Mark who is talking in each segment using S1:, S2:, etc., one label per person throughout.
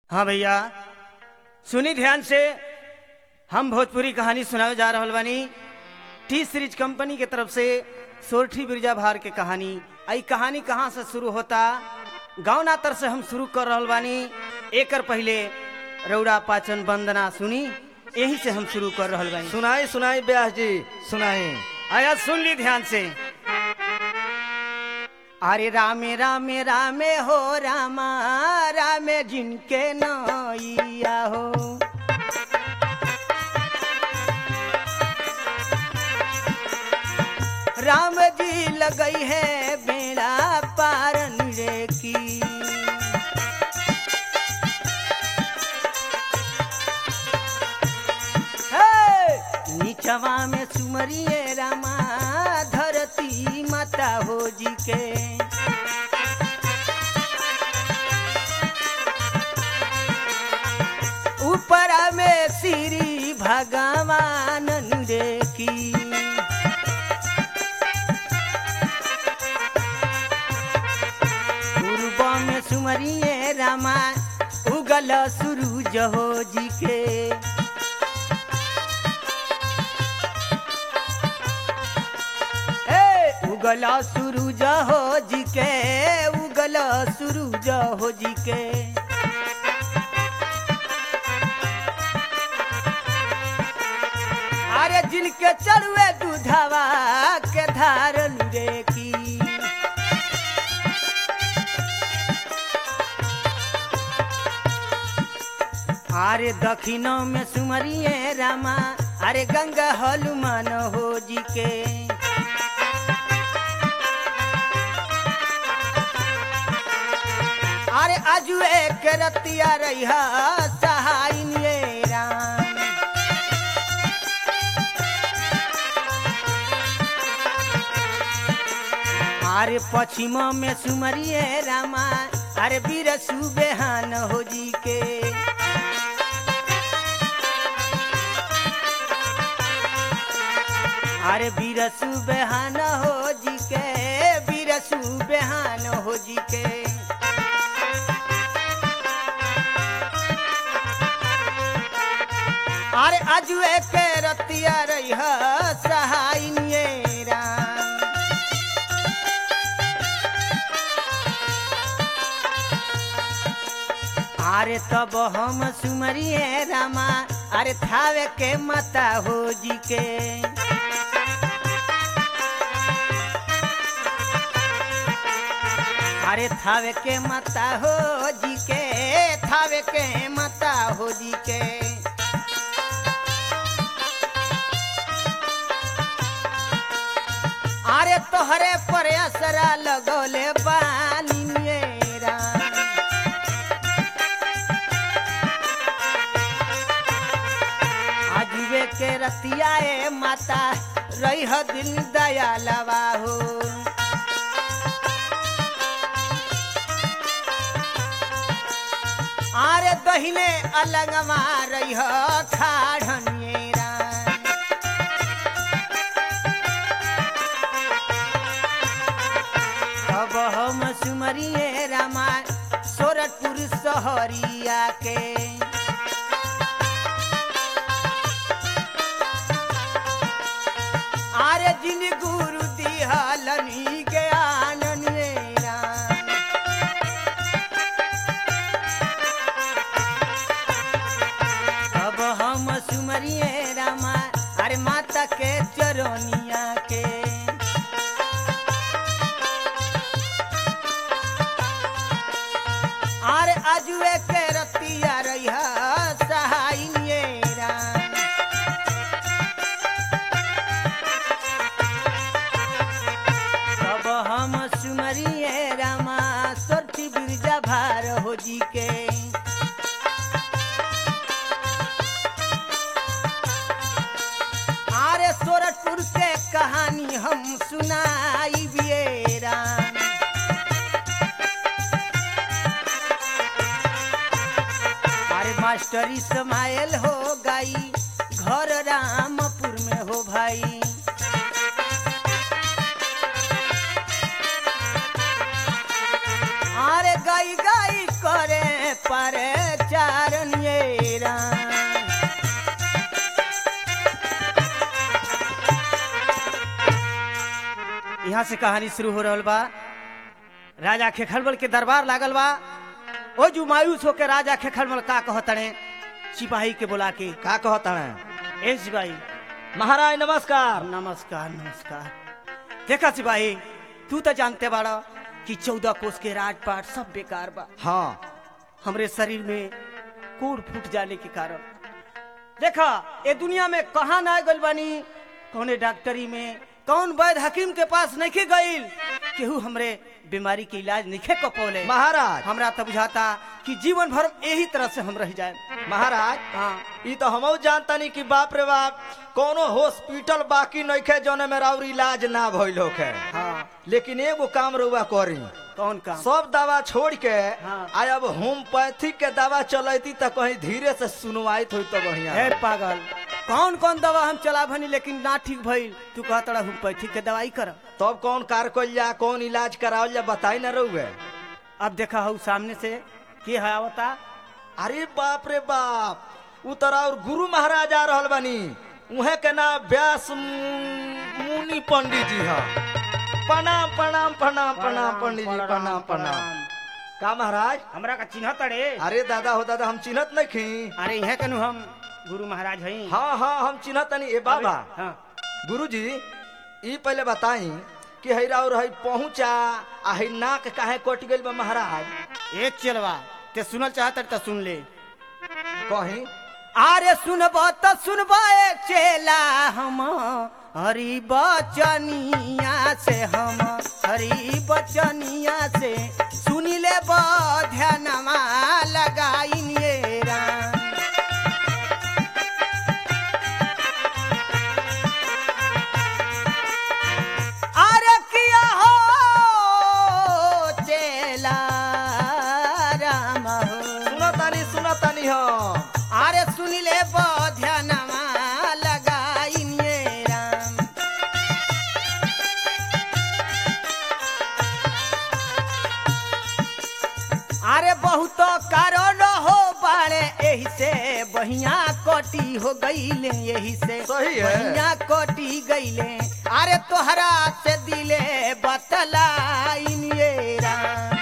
S1: हाँ भैया, सुनी ध्यान से। हम भोजपुरी कहानी सुनावे जा रहल बानी। टी सीरीज कंपनी के तरफ से सोरठी बिरजा भार के कहानी। आई कहानी कहाँ से शुरू होता, गाँव नातर से हम शुरू कर रहल बानी। एकर पहले रौड़ा पाचन वंदना सुनी, यही से हम शुरू कर रहल बानी।
S2: सुनाई सुनाई व्यास जी सुनाई।
S1: आया सुन ली ध्यान से। अरे रामे रामे रामे हो रामा रामे जिनके नैया हो। राम जी लगई है बेड़ा पार निरे की। नीचवा में सुमरिए रामा धरती माता हो जी के। ऊपर में श्री भगवान देखी। पूर्व में सुमरिए रामा उगल सूरज हो जी के। उगला सूरज हो जी के, उगला सूरज हो जी के। अरे जिनके चढ़ुए दूधवा के धार लुरे की। अरे दक्षिण में सुमरिए रामा अरे गंगा हनुमान हो जी के। अरे आजू एक रतिया रही सहायनिए राम। अरे पश्चिम में सुमरिए रामा अरे वीर सुबेहान हो जी के। अरे वीर सुबेहान हो जी के, वीर सुबेहान हो जी के। अरे आजू एक रतिया रही सहायनिए राम। अरे तब हम सुमरिए रामा अरे थावे के माता हो जी के। अरे थावे के माता हो जी के, थावे के माता हो जी के। अरे तोहरे पर असरा लगोले बानी मेरा। आजुए के रतिया माता रही हो दिल दया लवा हो। अरे दहिने अलगवा रही हो खाड़निएरा। अब हम सुमरिए रामा सोरठपुर सहरिया के। अरे जिन गुरु दिहलनी के आननिएरा। अब हम सुमरिए रामा अरे माता के चरनिया के। अरे आजुए के रतिया रही सहायनिए राम। तब हम सुमरिए रामा सोरठी बिरजा भार हो जी के। अरे सोरठपुर के कहानी हम सुनाई बिये राम। मास्टर इस्माइल हो गई घर रामपुर में हो भाई। अरे गई गई करे पर चा यहाँ से कहानी शुरू हो रहल बा। राजा खेखरमल के दरबार लागल बा। ओ जो मायूस होके राजा खेखरमल का कहतने सिपाही के बुला के,
S2: का कहता है?
S1: ए सिपाही,
S2: महाराज नमस्कार।
S1: नमस्कार नमस्कार। देखा सिपाही, तू तो जानते बाड़ा कि 14 कोस के राजपाट सब बेकार बा।
S2: हाँ,
S1: हमरे शरीर में कोड़ फूट जाने के कारण देखा ये दुनिया में कहाँ ना गइल बानी, कौने डॉक्टरी में, कौन वैद्य हकीम के पास नहीं गइल, केहू हमरे बीमारी के इलाज नहीं कपौले।
S2: महाराज
S1: हमरा तो बुझाता कि जीवन भर यही तरह से हम रह जाए।
S2: महाराज
S1: हाँ
S2: ई तो हमहू जानता नहीं कि बाप रे बाप कोनो हॉस्पिटल बाकी नहीं खे जोने में और इलाज ना भइल होखे।
S1: हाँ,
S2: लेकिन एगो काम रउआ करी,
S1: कौन काम?
S2: सब दवा छोड़ के
S1: हाँ।
S2: आय अब होम्योपैथिक के दवा चलती तो कहीं धीरे से सुनवाइत हुई तो बढ़िया।
S1: हे पागल, कौन कौन दवा हम चला भनी लेकिन ना ठीक भइल, तू कहता होम्योपैथिक के दवाई कर।
S2: तब कौन कार कल जा, कौन इलाज करावल जा, बताई ना रउए।
S1: अब देखा हूँ सामने से के है आवता।
S2: अरे बाप रे बाप, उतरा और गुरु महाराज आ रहल बानी। उहे के ना व्यास मुनि पंडित जी हा। प्रणाम प्रणाम प्रणाम प्रणाम पंडित जी, प्रणाम प्रणाम। का महाराज?
S1: हमरा का चिन्ह तड़े?
S2: अरे दादा हो दादा, हम चिन्हत नहीं खी।
S1: अरे यह कनु हम गुरु महाराज हैं।
S2: हाँ हाँ, हम चिन्हत नहीं। ए बाबा,
S1: हाँ।
S2: गुरु जी ई पहले बताई कि हैरा और है पहुंचा आ है नाक काहे कट गइल बा महाराज?
S1: ए चलवा, ते सुनल चाहत त सुन ले।
S2: कहीं
S1: अरे सुनबा त सुनबा ए चेला, हम हरि बचनिया से, हम हरि बचनिया से सुनी ले ध्यानमा लगाइन ये राम। अरे किया हो चेला राम हो,
S2: सुनतानी हो।
S1: अरे सुन ले ध्यानमा लगाइन ये राम। अरे बहुत कारण हो बाड़े, यही से बहिया कटी हो गईले, यही से
S2: सही है।
S1: बहिया कटी गईले। अरे तोहरा से दिले बतलाइन ये राम।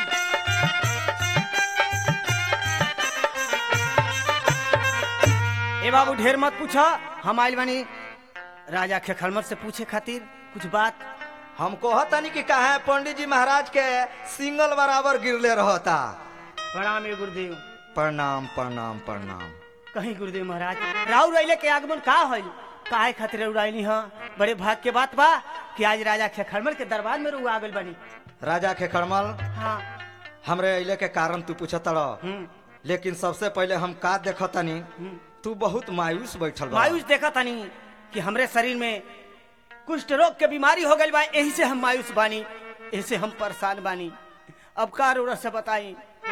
S1: ए बाबू ढेर मत पूछा, हम आइल बानी राजा खेखरमल से पूछे खातिर कुछ बात।
S2: हम कहतानी कि कहा पंडित जी महाराज के सिंगल बराबर गिरले रहता।
S1: प्रणाम ए गुरुदेव।
S2: प्रणाम प्रणाम प्रणाम।
S1: कहीं गुरुदेव महाराज राउर अइले के आगमन का होइल, काहे खातिर राउर आइली? हाँ, बड़े भाग के बात बा कि आज राजा खेखरमल के दरबार में रुआ आगल बनी।
S2: राजा खेखरमल,
S1: हाँ।
S2: हमरे अइले के कारण तू पूछत रह, लेकिन सबसे पहले हम का देखतानी, तू बहुत मायूस बैठल बा।
S1: मायूस देखा तानी कि हमरे शरीर में कुष्ठ रोग के बीमारी हो गई बा, यही से हम मायूस बानी, यही से हम परेशान बानी। अब का रो से बताई?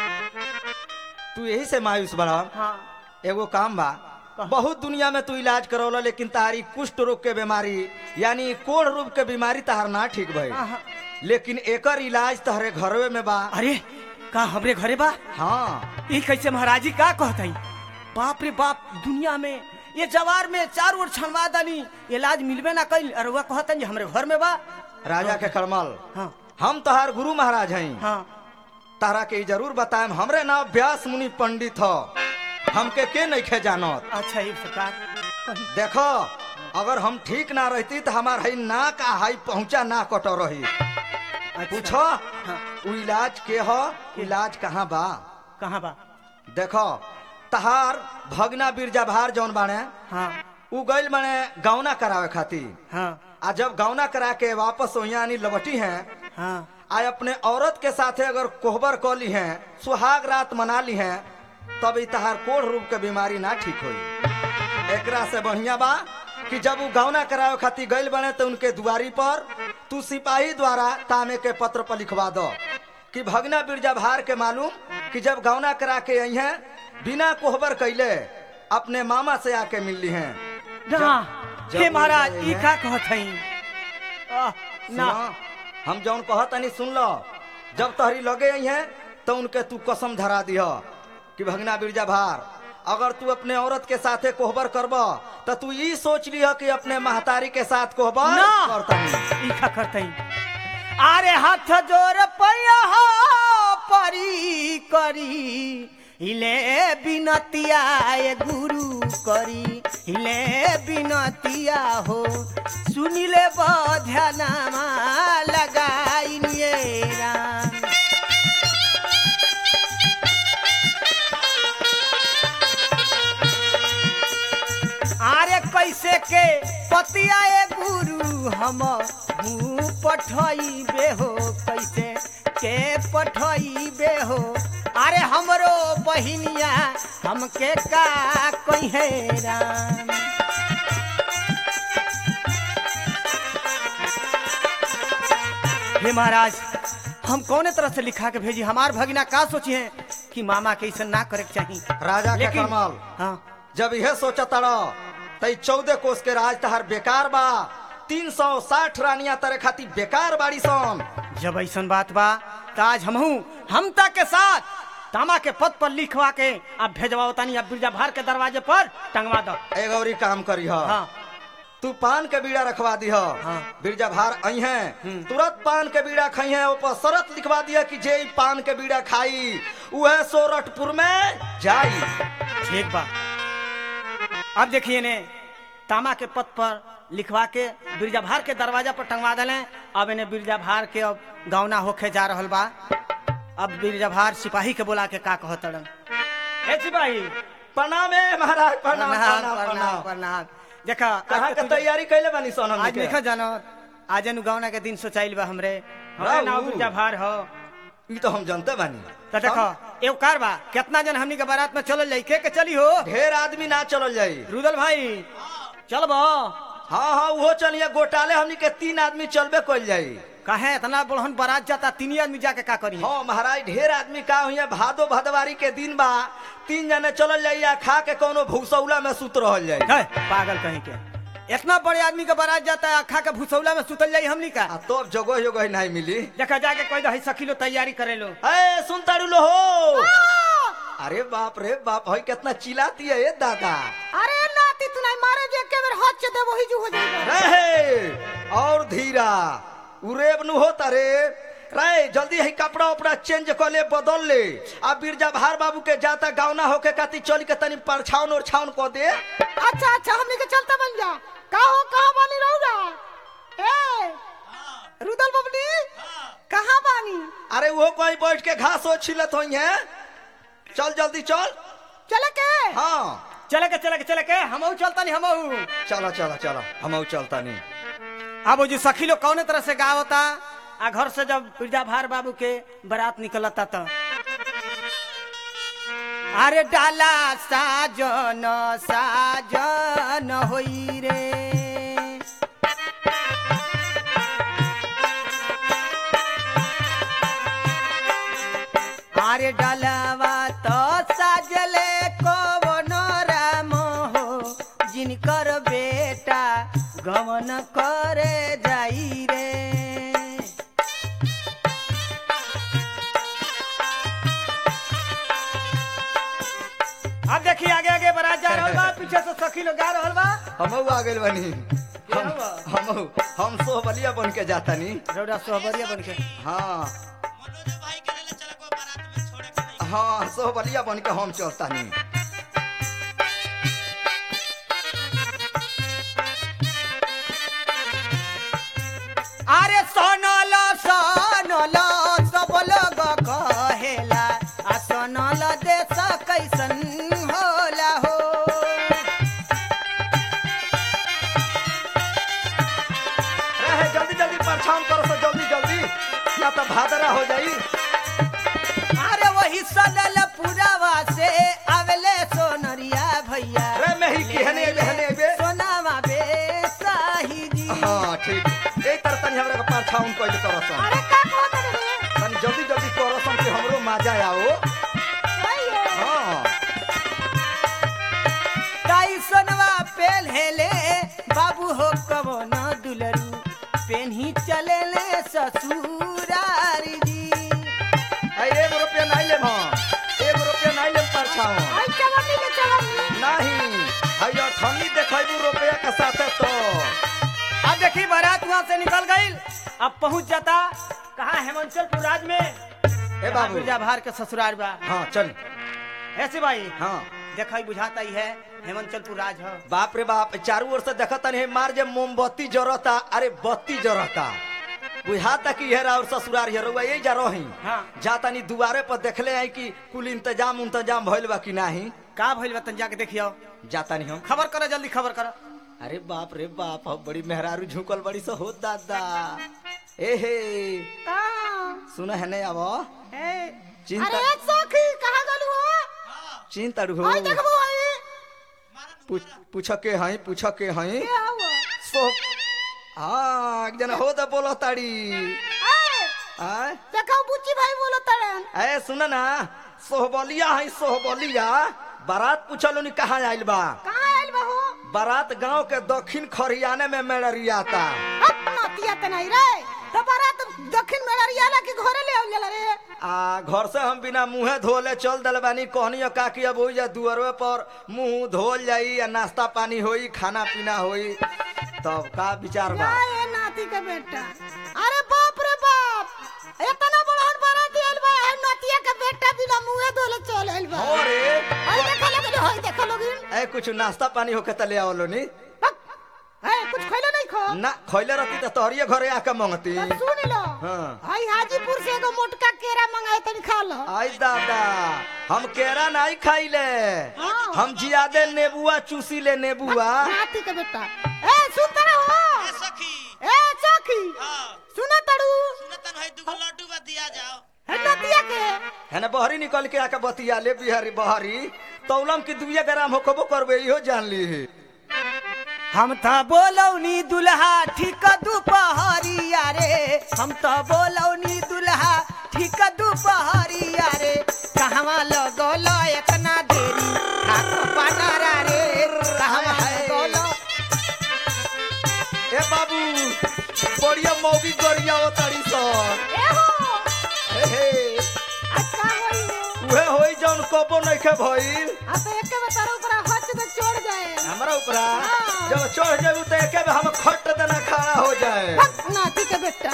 S2: तू यही से मायूस बड़ा?
S1: हाँ।
S2: एगो काम बा, बहुत दुनिया में तू इलाज करौला, लेकिन तारी कुष्ठ रोग के बीमारी यानी कोढ़ रोग के बीमारी तहार ना ठीक भई।
S1: हाँ।
S2: लेकिन एकर इलाज तहरे घरवे में बा।
S1: अरे का हमरे घरे बा?
S2: हाँ।
S1: ये कैसे महाराज जी का कहताई? बाप रे बाप, दुनिया में ये जवार में चारों ओर छनवा दानी, इलाज मिलबे ना कइल, और वह कहतन जे हमरे घर में बा।
S2: राजा खेखरमल,
S1: हाँ।
S2: हम तहार गुरु महाराज हैं।
S1: हाँ।
S2: तारा के जरूर बताएम, हमरे नाम व्यास मुनि पंडित हो, हमके के नहीं खे जानत।
S1: अच्छा ये सरकार
S2: देखो, अगर हम ठीक ना रहती तो हमार है ना का हाई पहुंचा ना कटो रही। पूछो
S1: हाँ।
S2: उ इलाज के हो, इलाज कहाँ बा?
S1: कहाँ बा?
S2: देखो, तहार भगना बिरजा भार जौन बाने,
S1: हाँ।
S2: उ गइल बाने गौना करावे खातिर।
S1: हाँ।
S2: आ जब गौना करा के वापस यानी लौटी हैं,
S1: हाँ।
S2: आ अपने औरत के साथे अगर कोहबर क ली हैं, सुहाग रात मना ली हैं, तब तहार कोढ़ रूप के बीमारी ना ठीक होई। एकरा से बढ़िया बा कि जब वो गौना करावे खातिर गइल बने तो उनके दुआरी पर तू सिपाही द्वारा तामे के पत्र पर लिखवा दो कि भगना बिरजा भार के मालूम कि जब गौना करा के आई हैं, बिना कोहबर कैले अपने मामा से आके मिल ली हैं।
S1: हे महाराज, ई का कहत हई? ना,
S2: हम जौन कहत नहीं सुन लो। जब तहरी लगे आई हैं तो उनके तू कसम धरा दिह कि भगना बिरजा भार, अगर तू अपने औरत के साथे कोहबर करब तो तू ई सोच लिह कि अपने महतारी के साथ कोहबर
S1: ना।
S2: करता नहीं।
S1: ई का करतई? अरे हाथ जोर पैया परी करी हिले बिनतिया ए गुरु करी हिले बिनतिया हो सुनिले बध्यानामा लगाइनिए राम। अरे कैसे के पतिया ए गुरु हम मुँह पठइबे हो कैसे के पठइबे हो अरे हमरो बहिनिया हमके का कहे राम। हे महाराज हम कौने तरह से लिखा के भेजी हमार भगिना का सोची है कि मामा के ऐसा ना करे के चाहिए।
S2: राजा के
S1: लेकिन
S2: कमाल
S1: हाँ
S2: जब यह सोचा तड़ा तई 14 कोस के राज तहार बेकार बा 360 रानिया तरे खाती बेकार बाड़ी सन।
S1: जब ऐसन बात बा त आज हमता के साथ तामा के पद पर लिखवा के अब भेजवा तानी अब बिरजा भार के दरवाजे पर टंगवा दो।
S2: ए गौरी काम करी हा
S1: हाँ
S2: तू पान के बीड़ा रखवा दी
S1: हाँ।
S2: बिरजा भार आई है तुरंत पान के बीड़ा खाई है ऊपर शरत लिखवा दिया कि जे पान के बीड़ा खाई वह सोरठपुर में जाई।
S1: ठीक बा अब देखिए ने तामा के पद पर लिखवा के बिरजा भार के दरवाजा पर टंगवा दले। अब इन्हें बिरजा भार के अब गौना होके जा रहल बा। अब बिरजा भार सिपाही के बोला के का कहतड़न ए सिपाही
S2: प्रणाम है महाराज प्रणाम
S1: प्रणाम
S2: प्रणाम
S1: प्रणाम
S2: प्रणाम।
S1: प्रणाम। देखा
S2: कहाँ के तैयारी कैले बानी सोनम
S1: आज
S2: के?
S1: लिखा जानो आज नु गौना के दिन सोचाइल बा हमरे हमरा
S2: राऊ।
S1: नाम बिरजा भार हो।
S2: ई तो हम जानते बानी।
S1: तो देखो एगो कार बा कितना जन हमनी के बारात में चलल जाई के चली हो
S2: ढेर आदमी ना चलल जाई।
S1: रुदल भाई चलबो
S2: हाँ हाँ वो चलिए गोटाले हमनी के 3 आदमी चलबे कइल जाई।
S1: काहे इतना बड़हन बारात जाता 3 आदमी जाके का करी।
S2: हाँ महाराज ढेर आदमी का हुई भादो भदवारी के दिन बा 3 जने चलल जाई या खा के कोनो भूसौला में सुत रहल जाई।
S1: है पागल कहीं के इतना बड़े आदमी का बारात जाता है खा के भूसौला में सुतल जाई हमनी का।
S2: आ तो जगह जगह नहीं मिली।
S1: देखा जाके कोई दही सखी लो तैयारी करे लो।
S2: ए सुन तारू लो हो अरे बाप रे बाप हई कितना चिल्लाती है ये दादा।
S3: अरे नाती तू नहीं मारे जे के बेर हाथ से दे वही जो हो जाएगा।
S2: रहे और धीरा उरेब नु होता रे रे जल्दी ही कपड़ा उपड़ा चेंज कर ले बदल ले। अब बिरजा भार बाबू के जाता गावना होके काती चल के तनी परछाउन और छाउन को दे।
S3: अच्छा अच्छा हमने के चलता बन जा का हो कहां बानी रहुरा ए रुदल बबली कहां बानी।
S2: अरे वो कोई बैठ के घास हो छिलत होई है चल जल्दी चल।
S3: चले के
S2: हाँ
S1: चले के हमहू चलता नहीं हमहू
S2: चलो चलो चलो हम चलता नहीं।
S1: अब वो जो सखी लोग कौने तरह से गावता आ घर से जब बिरजा भार बाबू के बारात निकलता तो अरे डाला साजन साजन होई रे अरे डालवा तो साजले कवन राम हो जिनकर बेटा गमन करे जाई रे। अब देखिए आगे आगे बारात जा रहल बा पीछे से सखी लोग गा रहल बा।
S2: हम आ गइल बनी हम सोहबलिया बन के जाता नी
S1: रौदा सोहबरिया बन के
S2: हाँ हाँ सोहबलिया बन के हम चलता नी।
S1: अरे सोनल सोनल सब लोग कहेला आ सोनल देश कैसन होला हो।
S2: रहे जल्दी जल्दी परछाउन करो सो जल्दी जल्दी या तो भादरा हो जाई।
S1: अरे वही सनल पुरावा से आवेले सोनरिया भैया
S2: रे मेही केहने बे
S1: सोनावा बे साही जी।
S2: हाँ ठीक एक तरह तनी हमरा के परछाउन कइल करसन।
S3: अरे का कहत रे
S2: तनी जल्दी जल्दी करसन कि हमरो मजा आओ।
S3: भाई
S2: हाँ
S1: काई सोनवा पेल हेले बाबू हो कवन दुलरू पेन्ही चले ले ससुरारी जी।
S2: ₹1 नहीं लेम हम ₹1 नहीं लेम परछाउन
S3: आई चवनी के चवनी
S2: नहीं हयो ठन्नी देखैबू रुपया के साथे तो।
S1: अब देखी बारात वहां से निकल गई अब पहुंच जाता कहा हेमंचलपुर राज में
S2: ए बाबू
S1: बिरजा भार के ससुराल बा।
S2: हाँ चल
S1: ऐसे भाई
S2: हाँ
S1: देखा बुझाता ही है हेमंचलपुर राज है।
S2: बाप रे बाप चारों ओर से देखता नहीं मार जे मोमबत्ती जरता अरे बत्ती जरता बुझाता कि हेरा और ससुरार हेरुआ यही जा रही
S1: हाँ।
S2: जाता नहीं दुआरे पर देखले आई कि कुल इंतजाम भइल बा कि नहीं
S1: का भइल बा तन जाके देखियो।
S2: जाता नहीं हम
S1: खबर करो जल्दी खबर करो।
S2: अरे बाप रे बाप हम बड़ी मेहरारू झुकल बड़ी सो हो दादा ए हे
S3: का
S2: सुन है नहीं अब
S3: ए
S2: चिंता
S3: अरे सखी कहां गलू हो
S2: चिंता हो
S3: ओए देखबो आई
S2: पूछ के हई
S3: के आओ
S2: सो हाँ एक जना हो दा बोलो ताड़ी आय
S3: देखो बुच्ची भाई बोलो तड़न
S2: ए सुन ना सोहबलिया है सोहबलिया बारात पूछलो नी कहाँ आइल बा
S3: कहां आइल बहू
S2: बारात गांव के दक्षिण खरियाने में मेड़रियाता
S3: अपना तिया त नहीं रे तो बारात दक्षिण में रियाला के घरे ले आउल रे
S2: आ घर से हम बिना मुंहे धोले चल दल बानी कहनी का कि अब हो जा दुअरवे पर मुंह धोल जाई या नाश्ता पानी होई खाना पीना होई तब का विचार बा
S3: ए नाती के बेटा अरे बाप रे बाप इतना बड़हन बारात आइल बा है नातिया के बेटा बिना मुंहे धोले चल आइल बा
S2: अरे
S3: ओए देखो लोगिन
S2: ए कुछ नाश्ता पानी होके तले आवलो नी
S3: ए कुछ खइलो नहीं खो
S2: ना खइले रहती तो तोहरिए घरे आके मंगती
S3: सुन लो
S2: हाँ।
S3: आई हाजीपुर से एगो मोटका केरा मंगाए तनी खा लो
S2: आई दादा हम केरा नहीं खाइले
S3: हाँ।
S2: हम जियादे नेबुआ चूसी ले नेबुआ
S3: नाती के बेटा ए सुन तरा हो
S4: ए सखी
S3: ए सखी
S4: हां
S3: सुना तड़ू
S4: सुनतन है दुगो लड्डू बा दिया जाओ
S3: है नातिया के
S2: है ना बहरी निकल के आके बतिया ले बिहारी बहरी तौलम की 2 ग्राम होकबो करबे इहो जान ली
S1: हम तो बोलौनी दुल्हा ठीक दोपहरिया रे हम तो बोलौनी दुल्हा ठीक दोपहरिया रे कहवा लगल इतना देरी हाथ पनारा रे कहवा लगल
S2: ए बाबू बढ़िया मौगी गरिया तारी स
S3: ए हो
S2: हे
S3: अच्छा होई
S2: उहे होई जौन कबो नइखे भइल
S3: आ तो एक के बेचारा ऊपर हच दे चढ़ जाए
S2: हमरा ऊपरा
S3: हाँ।
S2: जब चढ़ जाबू तो एके में हम खट देना खड़ा हो जाए
S3: नाती के बेटा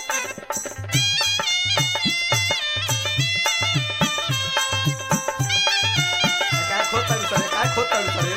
S2: काय खोता सरे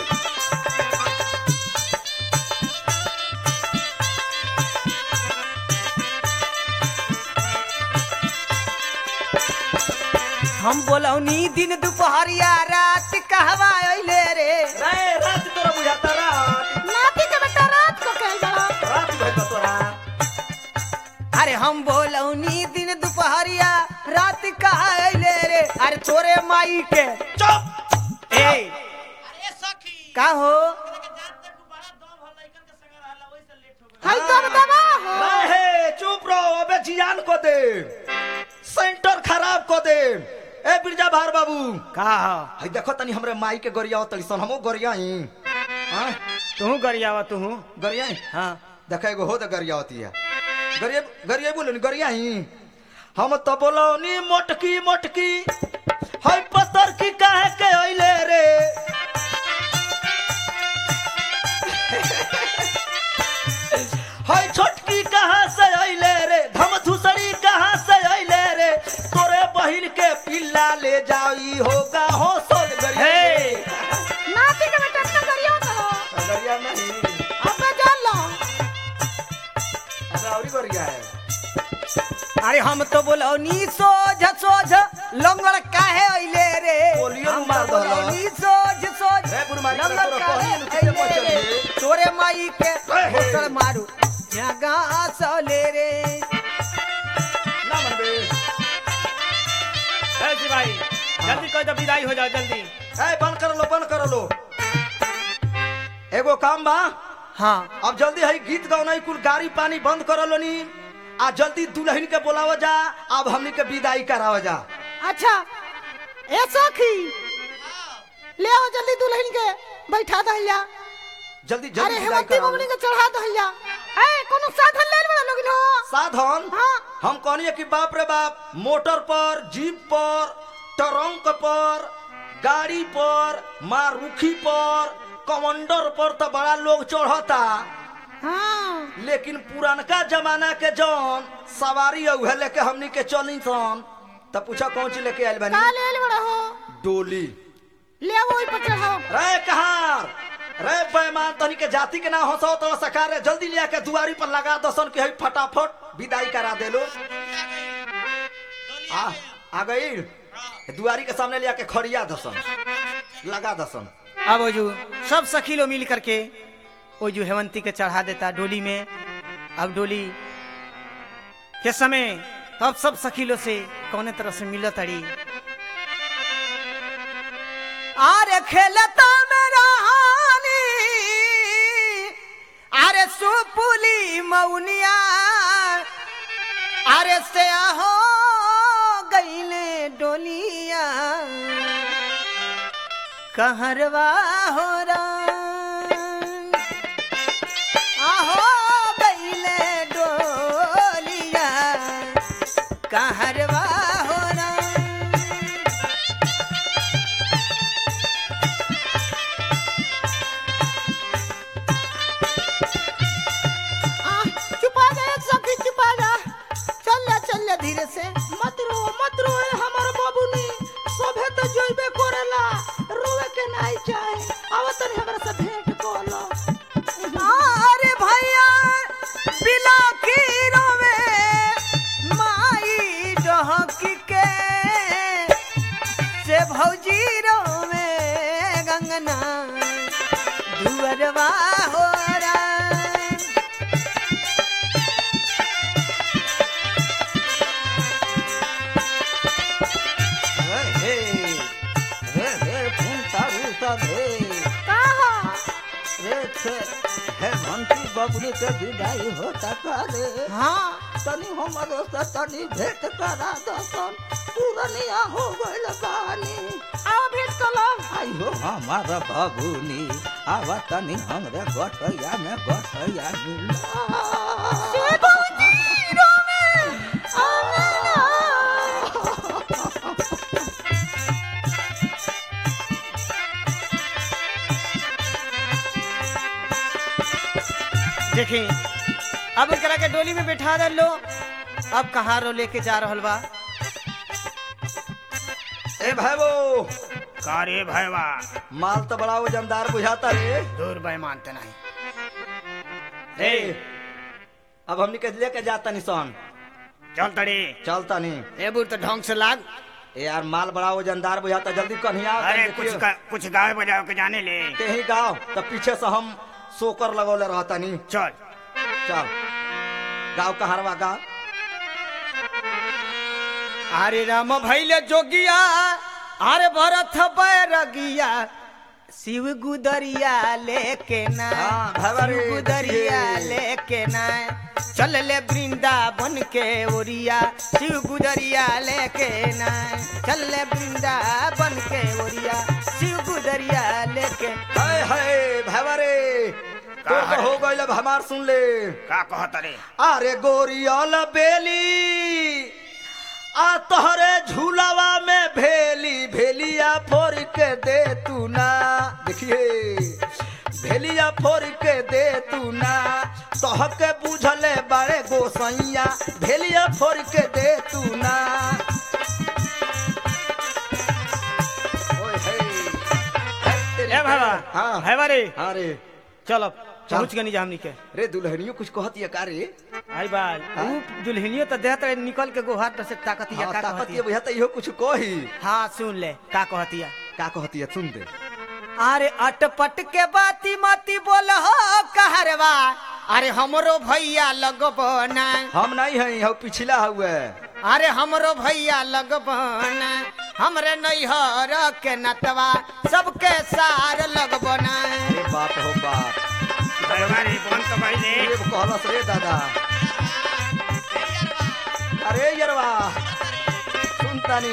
S1: हम बोलौनी दिन दोपहरिया रात कहवा अइले रे
S2: रे रात तोरा बुझाता रात
S3: नाती के बेटा रात को कहल बड़ा
S2: रात भइल तोरा
S1: अरे हम बोलौनी दिन दोपहरिया रात कहा अइले रे अरे तोरे माई के
S2: चुप
S1: ए
S4: अरे सखी
S1: का हो
S4: के जात तक बड़ा दम हो लइकन के संग रहला ओइ से लेट हो गइल
S3: हाय तो दबा हो
S2: हे चुप रहो अबे जियान को दे सेंटर खराब को दे ए बिरजा भार बाबू
S1: का
S2: हई देखो तनी हमरे माई के गरिया तड़ी सन हमो गरियाई हां
S1: तू गरियावा तू
S2: गरियाई
S1: हाँ
S2: देखा एगो हो त गरिया होती है गरिया बोलो नी गरियाई हम तो बोलो नी मोटकी मोटकी हई पत्थर की काहे के अइले रे हई छोटकी कहां से अइले रे धमधुसड़ी कहां से अइले रे तोरे बहिन के पिल्ला ले जाई होगा हौसल गरिया
S1: हे
S3: नाती के बेटा अपना करियो तो
S2: गरिया नहीं
S3: अब जान लो
S2: अरे औरी गरिया है
S1: अरे हम तो बोलौनी सोझ सोझ लंगड़ काहे अइले रे
S2: बोलियो
S1: हम
S2: मार
S1: तो
S2: दो
S1: बोलौनी सोझ सोझ
S2: रे बुढ़मारी के
S1: लंगड़
S2: तोरा
S1: काहे
S2: कहनी नुकी के
S1: अइले रे
S2: बचल
S1: तोरे माई के
S2: हे।
S1: होटल मारू जगह सले रे
S2: ना मनबे
S1: ऐसी भाई जल्दी कोई तो विदाई हो जाओ जल्दी
S2: ए बंद कर लो एगो काम बा
S1: हाँ
S2: अब जल्दी है गीत गौनाई कुल गाड़ी पानी बंद कर लो नी आ जल्दी दुल्हन के बुलावा जा अब हमनी के विदाई करावा जा
S3: अच्छा ए सखी ले आओ जल्दी दुल्हन के बैठा दहलिया
S2: जल्दी
S3: अरे
S2: जल्दी विदाई
S3: हेमंती
S2: करावा
S3: बबनी के चढ़ा दहलिया ए कोनो साधन ले बड़ा लोगिन हो
S2: साधन
S3: हाँ।
S2: हम कहनी कि बाप रे बाप मोटर पर जीप पर ट्रंक पर गाड़ी पर मारुखी पर कमांडर पर तो बड़ा लोग चढ़ता
S3: हाँ
S2: लेकिन पुरानका जमाना के जौन सवारी उहे लेके हमनी के चली सन तब पूछा कौन चीज लेके आयल
S3: का
S2: बानी
S3: ले बड़ा हो
S2: डोली
S3: ले वो ही पर चढ़ाओ
S2: रे कहार रे बेईमान तनी के जाति के ना हंसो तो सकार जल्दी लिया के दुआरी पर लगा दसन के हई फटाफट विदाई करा दे लो आ गई दुआरी के सामने लिया के खड़िया दसन लगा दसन
S1: अब वो जो सब सखी लोग मिल करके वो जो हेवंती के चढ़ा देता डोली में। अब डोली के समय तब सब सखी लोग से कौने तरह से मिलत अड़ी। अरे खेलता मेरा हानी अरे सुपुली मौनिया अरे से हो गईले डोलिया कहरवा हो आहो गईले डोलिया कहरवा हो
S3: चुपा जा सखी चुपा जा चल ले धीरे से मत रो हमार बाबूनी सभे तो जोइबे करेला रोवे के नहीं चाहे अब तनी हमरा से भेंट कोला
S1: अरे भैया बिला की रोवे माई डहकी के से भौजी रोवे गंगना दुअरवा हो
S5: बबुली के विदाई होता करे
S3: हाँ
S5: तनी हमरो से तनी भेंट करा दसन पुरनिया हो गइल बानी
S3: आओ भेंट कलो
S5: आई हो हमारा बबुनी आवा तनी हमरे गठैया में गठैया मिला
S3: से भौजी रोवे आंगना
S1: देखिए अब करा के डोली में बैठा दे लो। अब कहाँ रो लेके जा रहल बा।
S2: ए भाईबो
S1: का रे भैया
S2: माल तो बड़ा वजनदार बुझाता रे
S1: दूर भाई मानते नहीं
S2: रे अब हमनी के लेके जाता निशान
S1: चल तड़ी
S2: चलता नहीं
S1: ए बुर तो ढंग से लाग।
S2: ए यार माल बड़ा वजनदार बुझाता जल्दी कन्हिया
S1: अरे कुछ गावे बजाओ के जाने ले
S2: कहीं गाँव तब पीछे से हम सोकर लगौले रहता नहीं
S1: चल
S2: चल गाँव कहारवा गाँव
S1: अरे राम भैले जोगिया अरे भरत बैरगिया शिव गुदरिया लेके ना
S2: हाँ, भैया रे,
S1: शिव गुदरिया
S2: देखिए।
S1: लेके ना चल ले वृंदावन के ओरिया शिव गुदरिया लेके ना चल ले वृंदावन के ओरिया शिव गुदरिया लेके।
S2: हाय हाय भाईबा रे तो हो गइल अब हमार सुन ले
S1: का कहत रे
S2: अरे गोरियल बेली आ तोहरे झूलावा में भेली भेलिया फोड़ के दे तू ना देखिए भेलिया फोड़ के दे तू ना तोहके बुझले बड़े गोसैया भेलिया फोड़ के दे तू ना ओए हे
S1: ए भाई
S2: हाँ
S1: भाई रे
S2: हाँ रे
S1: चल अब पहुंच गनी जामनी के
S2: रे दुल्हनियों कुछ कहती है का रे
S1: आई बाल ऊ दुल्हनियो तो देहत रहे निकल के गोहार से ताकतिया
S2: हाँ,
S1: का
S2: ताकत
S1: कहती
S2: ये बुझाता इहो कुछ कही
S1: हाँ सुन ले का कहतिया
S2: का कहती है सुन दे
S1: अरे अटपट के बाती मती बोल हो कहरवा अरे हमरो भैया लगबना
S2: हम नहीं है हम पिछला हुए
S1: अरे हमरो भैया लगबना हमरे नैहर के नटवा सबके सार लगबना
S2: अरे बाप हो बाप ये कहलस रे दादा अरे यरवा सुन तानी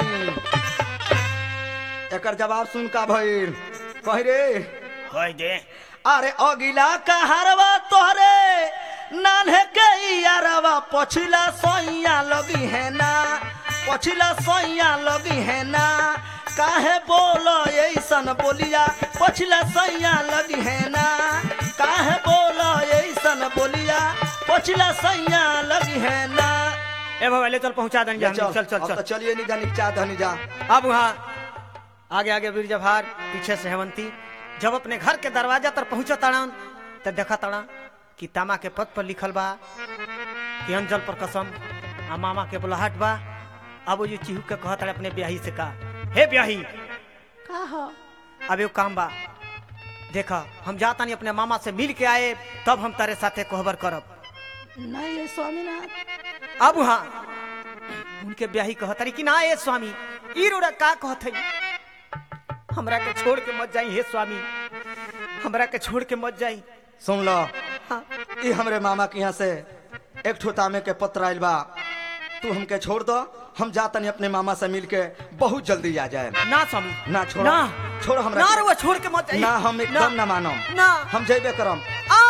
S2: एकर जवाब सुन का भइल कहि रे
S1: कह दे
S2: अरे अगिला कहरवा तोहरे नान्हे के यारवा पछिला सैया लगी है ना पछिला सैया लगी है ना काहे बोलो ऐसन बोलिया पछिला सैया लगी है ना काहे बोलो ऐसन ऐसन बोलिया पछिला सैया लगी है ना।
S1: ए बाबा ले चल पहुंचा देंगे हम। चल चल
S2: अब तो
S1: चल।
S2: चलिए नहीं जानी चाह धनी जा।
S1: अब वहाँ आगे आगे बिरजा भार, पीछे से हेमंती। जब अपने घर के दरवाजा तर पहुंचा ताड़न तो देखा ताड़ा कि तामा के पद पर लिखल बा कि अंजल पर कसम आ मामा के बुलाहट बा। अब वो जो चिहू के कहता है अपने ब्याही से का, हे ब्याही
S3: का हो
S1: अब एक काम बा, देखा हम जाता नहीं अपने मामा से मिल के आए तब हम तारे साथे कोहबर करब।
S3: नहीं ये स्वामीनाथ
S1: अब वहाँ उनके ब्याही कहता रही कि ना ये स्वामी ई रोड़ा का कहत है, हमरा के छोड़ के मत जाई हे स्वामी, हमरा के छोड़ के मत जाई।
S2: सुन लो
S1: हाँ।
S2: ये हमरे मामा के यहाँ से एक ठो तामे के पत्र आइल बा, तू हमके छोड़ दो, हम जातनी अपने मामा से मिल के बहुत जल्दी आ जाए।
S1: ना स्वामी
S2: ना छोड़ो,
S1: ना
S2: छोड़ो हमरा
S1: ना
S2: के।
S1: रुआ छोड़ के मत जाई।
S2: ना हम एकदम ना मानो,
S1: ना
S2: हम जेबे करम।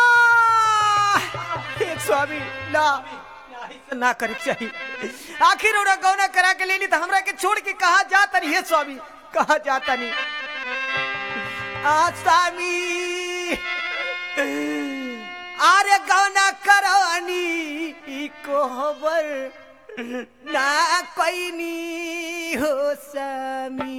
S1: हे स्वामी ना ना करे चाहिए, आखिर ओरा गौना करा के लेनी तो हमरा के छोड़ के कहा जाता नहीं हे स्वामी, कहा जाता नहीं। स्वामी अरे गौना करानी कोहबर ना कोई नी हो स्वामी।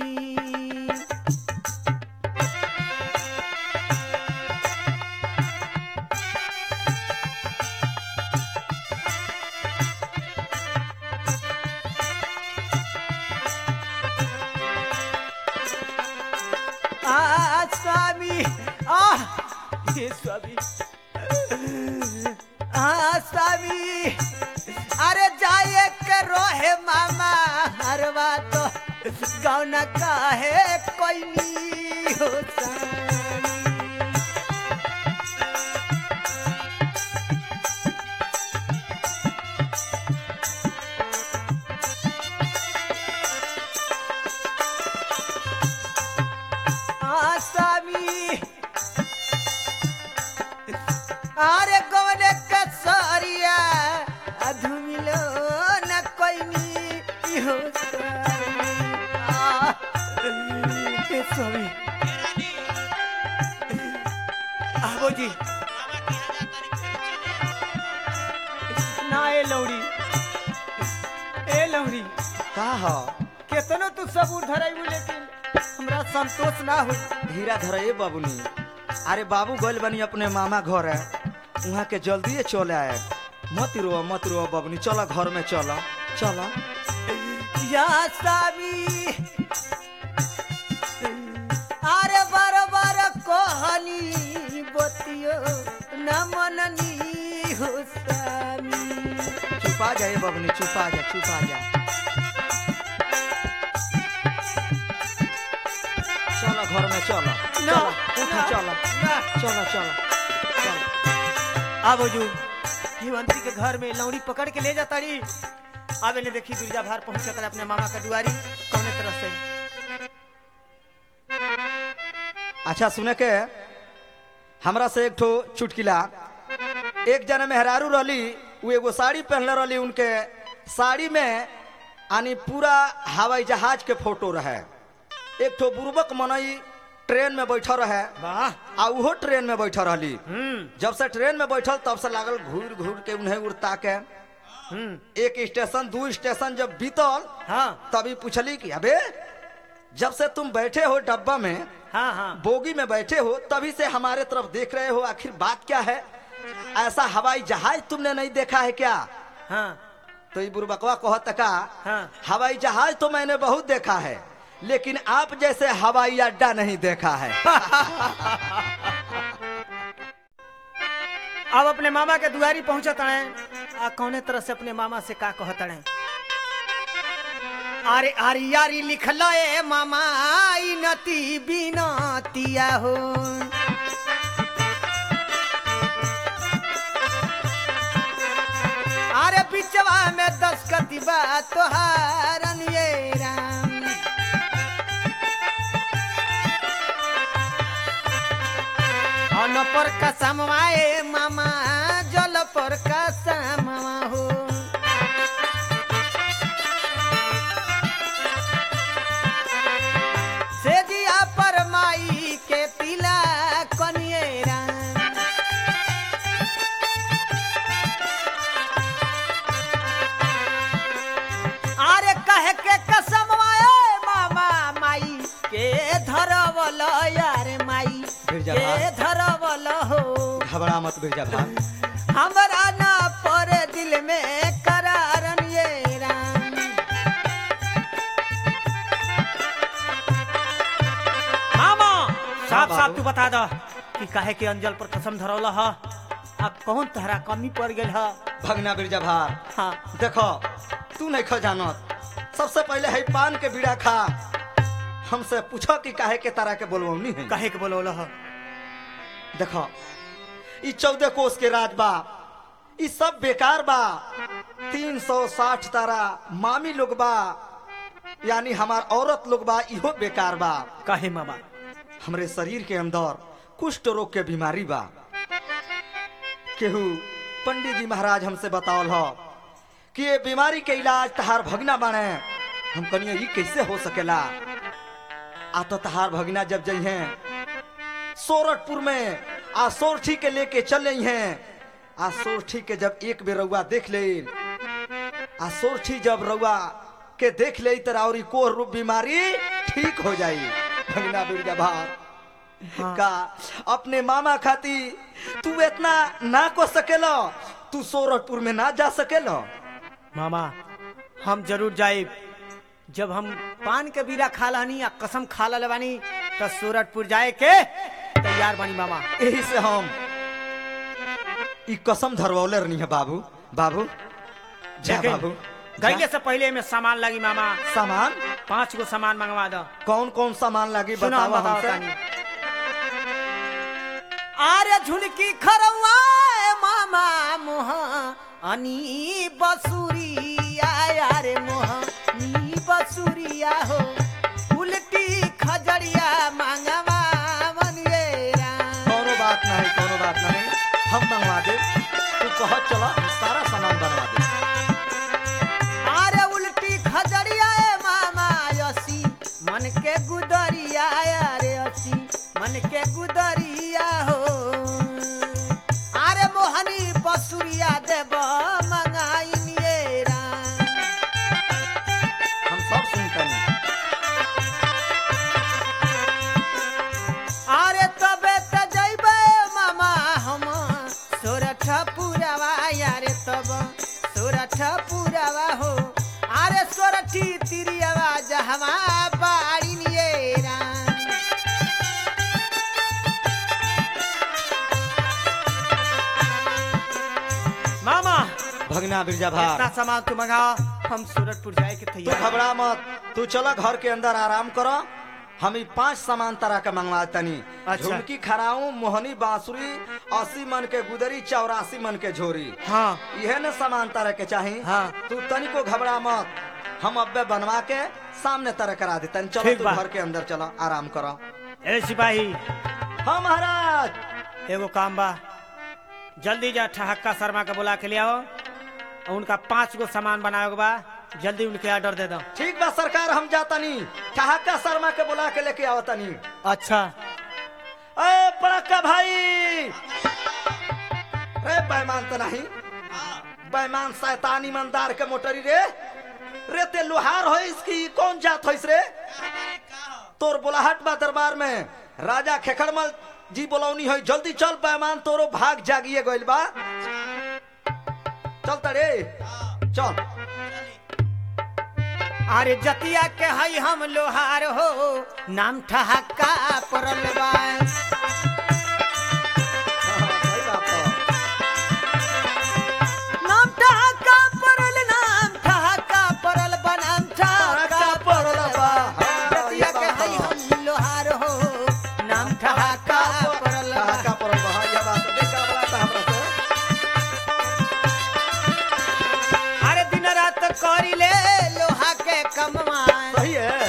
S1: स्वामी हे स्वामी स्वामी अरे जाए करो हे मामा हरवा तो गौना का है कोई नहीं हो अरे गौने कसरिया धुमिलो न कोई नी हो स्वामी। आबो जी ना ए लौड़ी
S2: का हो
S1: केतनो तू सबूर धराइबू लेकिन हमरा संतोष ना हो।
S2: धीरा धरे बाबूनी, अरे बाबू गल बनी अपने मामा घर है, वहाँ के जल्दी चले आए। मत रो बाबूनी, चलो घर में चलो चलो।
S1: या स्वामी अरे बार बार कहनी बतियो न मननी हो स्वामी।
S2: चुपा जाए बाबूनी, चुपा जा। चलो घर में चलो, चलो।
S1: अब जो हिमंती के घर में लौड़ी पकड़ के ले जाता रही। अब इन्हें देखी बिरजा भार पहुंचा कर अपने मामा का दुआरी कौने तरफ से।
S2: अच्छा सुने के हमरा से एक ठो चुटकिला, एक जना मेहरारू रहली, वो एगो साड़ी पहनले रहली, उनके साड़ी में यानी पूरा हवाई जहाज के फोटो रहे। एक ठो बुर्बक मनई ट्रेन में बैठल रहे,
S1: वाह
S2: आ उहो ट्रेन में बैठल रहली। जब से ट्रेन में बैठल तब से लागल घूर के उन्हें उड़ता के। एक स्टेशन 2 स्टेशन जब बीतल,
S1: हाँ
S2: तभी पूछली कि अबे जब से तुम बैठे हो डब्बा में,
S1: हाँ
S2: बोगी में बैठे हो, तभी से हमारे तरफ देख रहे हो, आखिर बात क्या है? ऐसा हवाई जहाज तुमने नहीं देखा है क्या?
S1: हाँ
S2: तो ये बुरबकवा कहत का,
S1: हाँ।
S2: हवाई जहाज तो मैंने बहुत देखा है, लेकिन आप जैसे हवाई अड्डा नहीं देखा है।
S1: अब अपने मामा के दुआरी पहुंचा तड़े, कौने तरह से अपने मामा से का कह तड़े। अरे आरी यारी लिखला ए मामा आई नती बिनतिया हो। अरे बिचवा में 10 कतिबा तोहारन ये राम। अन पर कसमवाए मामा जल पर कसमवा हो। सेजिया पर माई के तिला कनिएरा।
S2: घबरा मत बिरजा भार।
S3: हमरा ना पर दिल में करारन ये राम।
S1: मामा साफ
S2: बाबू।
S1: साफ तू बता द कि काहे के अंजल पर कसम धरौला ह आ कौन तहरा कमी पड़ गेल ह?
S2: भगना बिरजा भार,
S1: हाँ
S2: देखो तू नहीं खो जानत, सबसे पहले है पान के बीड़ा खा, हमसे पूछो कि काहे के तरह के बोलवनी है।
S1: काहे के बोलौला ह?
S2: देखो ई 14 कोस के राज बा, ई सब बेकार बा। 360 तारा मामी लोग बा, यानी हमार औरत लोग बा, इहो बेकार बा।
S1: काहे मामा?
S2: हमरे शरीर के अंदर कुष्ठ रोग के बीमारी बा। केहू पंडित जी महाराज हमसे बतावल हो कि ये बीमारी के इलाज तहार भगना बाने। हम कनिया ये कैसे हो सकेला? आ तो तहार भगना जब जई हैं सोरठपुर में आ सोरठी के लेके चल रही हैं। आ सोरठी के जब एक बेर रउआ देख ले, आ सोरठी जब रउआ के देख ले तरावरी कोह रूप बीमारी ठीक हो जाई। भगना बिरजा भार का अपने मामा खाती तू इतना ना को सकेलो? तू सोरठपुर में ना जा सकेलो?
S1: मामा हम जरूर जाए। जब हम पान के बीड़ा खा लानी या कसम खा ला बानी तो सूरतपुर जाए के तैयार बानी मामा।
S2: यही से हम ई कसम धरवौले रहनी है बाबू। बाबू जा
S1: लेकिन
S2: बाबू
S1: गईले से पहले में सामान लगी मामा।
S2: सामान
S1: 5 गो सामान मंगवा दो।
S2: कौन कौन सामान लगी
S1: सुनो
S2: बताओ
S1: बताओ
S2: हमसे।
S1: तानी। आरे झुनकी खरवा मामा मोह अनी बसुरिया यारे मोह नी बसुरिया हो उल्टी खजड़िया मांगवा बनिएरा।
S2: कोनो बात नहीं हम मंगवा दे। तू कह चला सारा सामान बनवा दे।
S3: अरे उल्टी खजड़िया ए मामा यसी मन के गुदरिया अरे यसी मन के गुदरिया हो। अरे मोहनी बसुरिया देव मंगाइनिएरा।
S2: हम सब सुनते हैं।
S3: अरे तबे त जइबे मामा हम सोरठपुरवा यारे तब सोरठपुरवा हो। अरे सोरठी तिरियावा जहवा बाड़िनिएरा।
S1: मामा
S2: भगना बिरजा भार
S1: इतना सामान तू मंगा, हम सूरतपुर जाए के
S2: तू
S1: तैयार।
S2: घबरा मत, तू चला घर के अंदर आराम करो। हम ई 5 सामान तरह के मंगवा तनी।
S1: अच्छा।
S2: झुमकी खराऊ, मोहनी बांसुरी, 80 मन के गुदरी, 84 मन के झोरी।
S1: हाँ
S2: यह न सामान तरह के चाही।
S1: हाँ।
S2: तू तनिको घबरा मत, हम अब्बे बनवा के सामने तरह करा देतन। चलो
S1: ठीक
S2: तू
S1: बा।
S2: घर के अंदर चलो आराम करो।
S1: ए सिपाही
S2: हाँ महाराज।
S1: एगो काम बा, जल्दी जा ठहक्का शर्मा के बुला के ले आओ और उनका 5 गो सामान बनावे के बा। जल्दी उनके ऑर्डर दे दो।
S2: ठीक बा सरकार, हम जातनी ठहाका शर्मा के बुला के लेके आवतनी।
S1: अच्छा
S2: ए पड़का भाई, रे बैमान तो नहीं, बैमान शैतान ईमानदार के मोटरी रे। रे ते लोहार हो इसकी कौन जात हो इस रे? तोर बुलाहट बा दरबार में, राजा खेखड़मल जी बोलौनी हो। जल्दी चल बैमान, तोरो भाग जागिए गइल बा। चलता रे चल।
S3: अरे जतिया के हई हम लोहार हो नाम ठहाका परल बा।
S2: सही बात है।
S3: नाम ठहाका परल, नाम ठहाका परल बा, नाम ठहाका परल बा। जतिया के हई हम लोहार हो नाम ठहाका परल बा।
S2: ठहाका परल बा। हाँ, ये बात है। देखा बड़ा था हमरा से।
S3: अरे दिन रात करी ले लोहा के कमवा।
S2: सही है।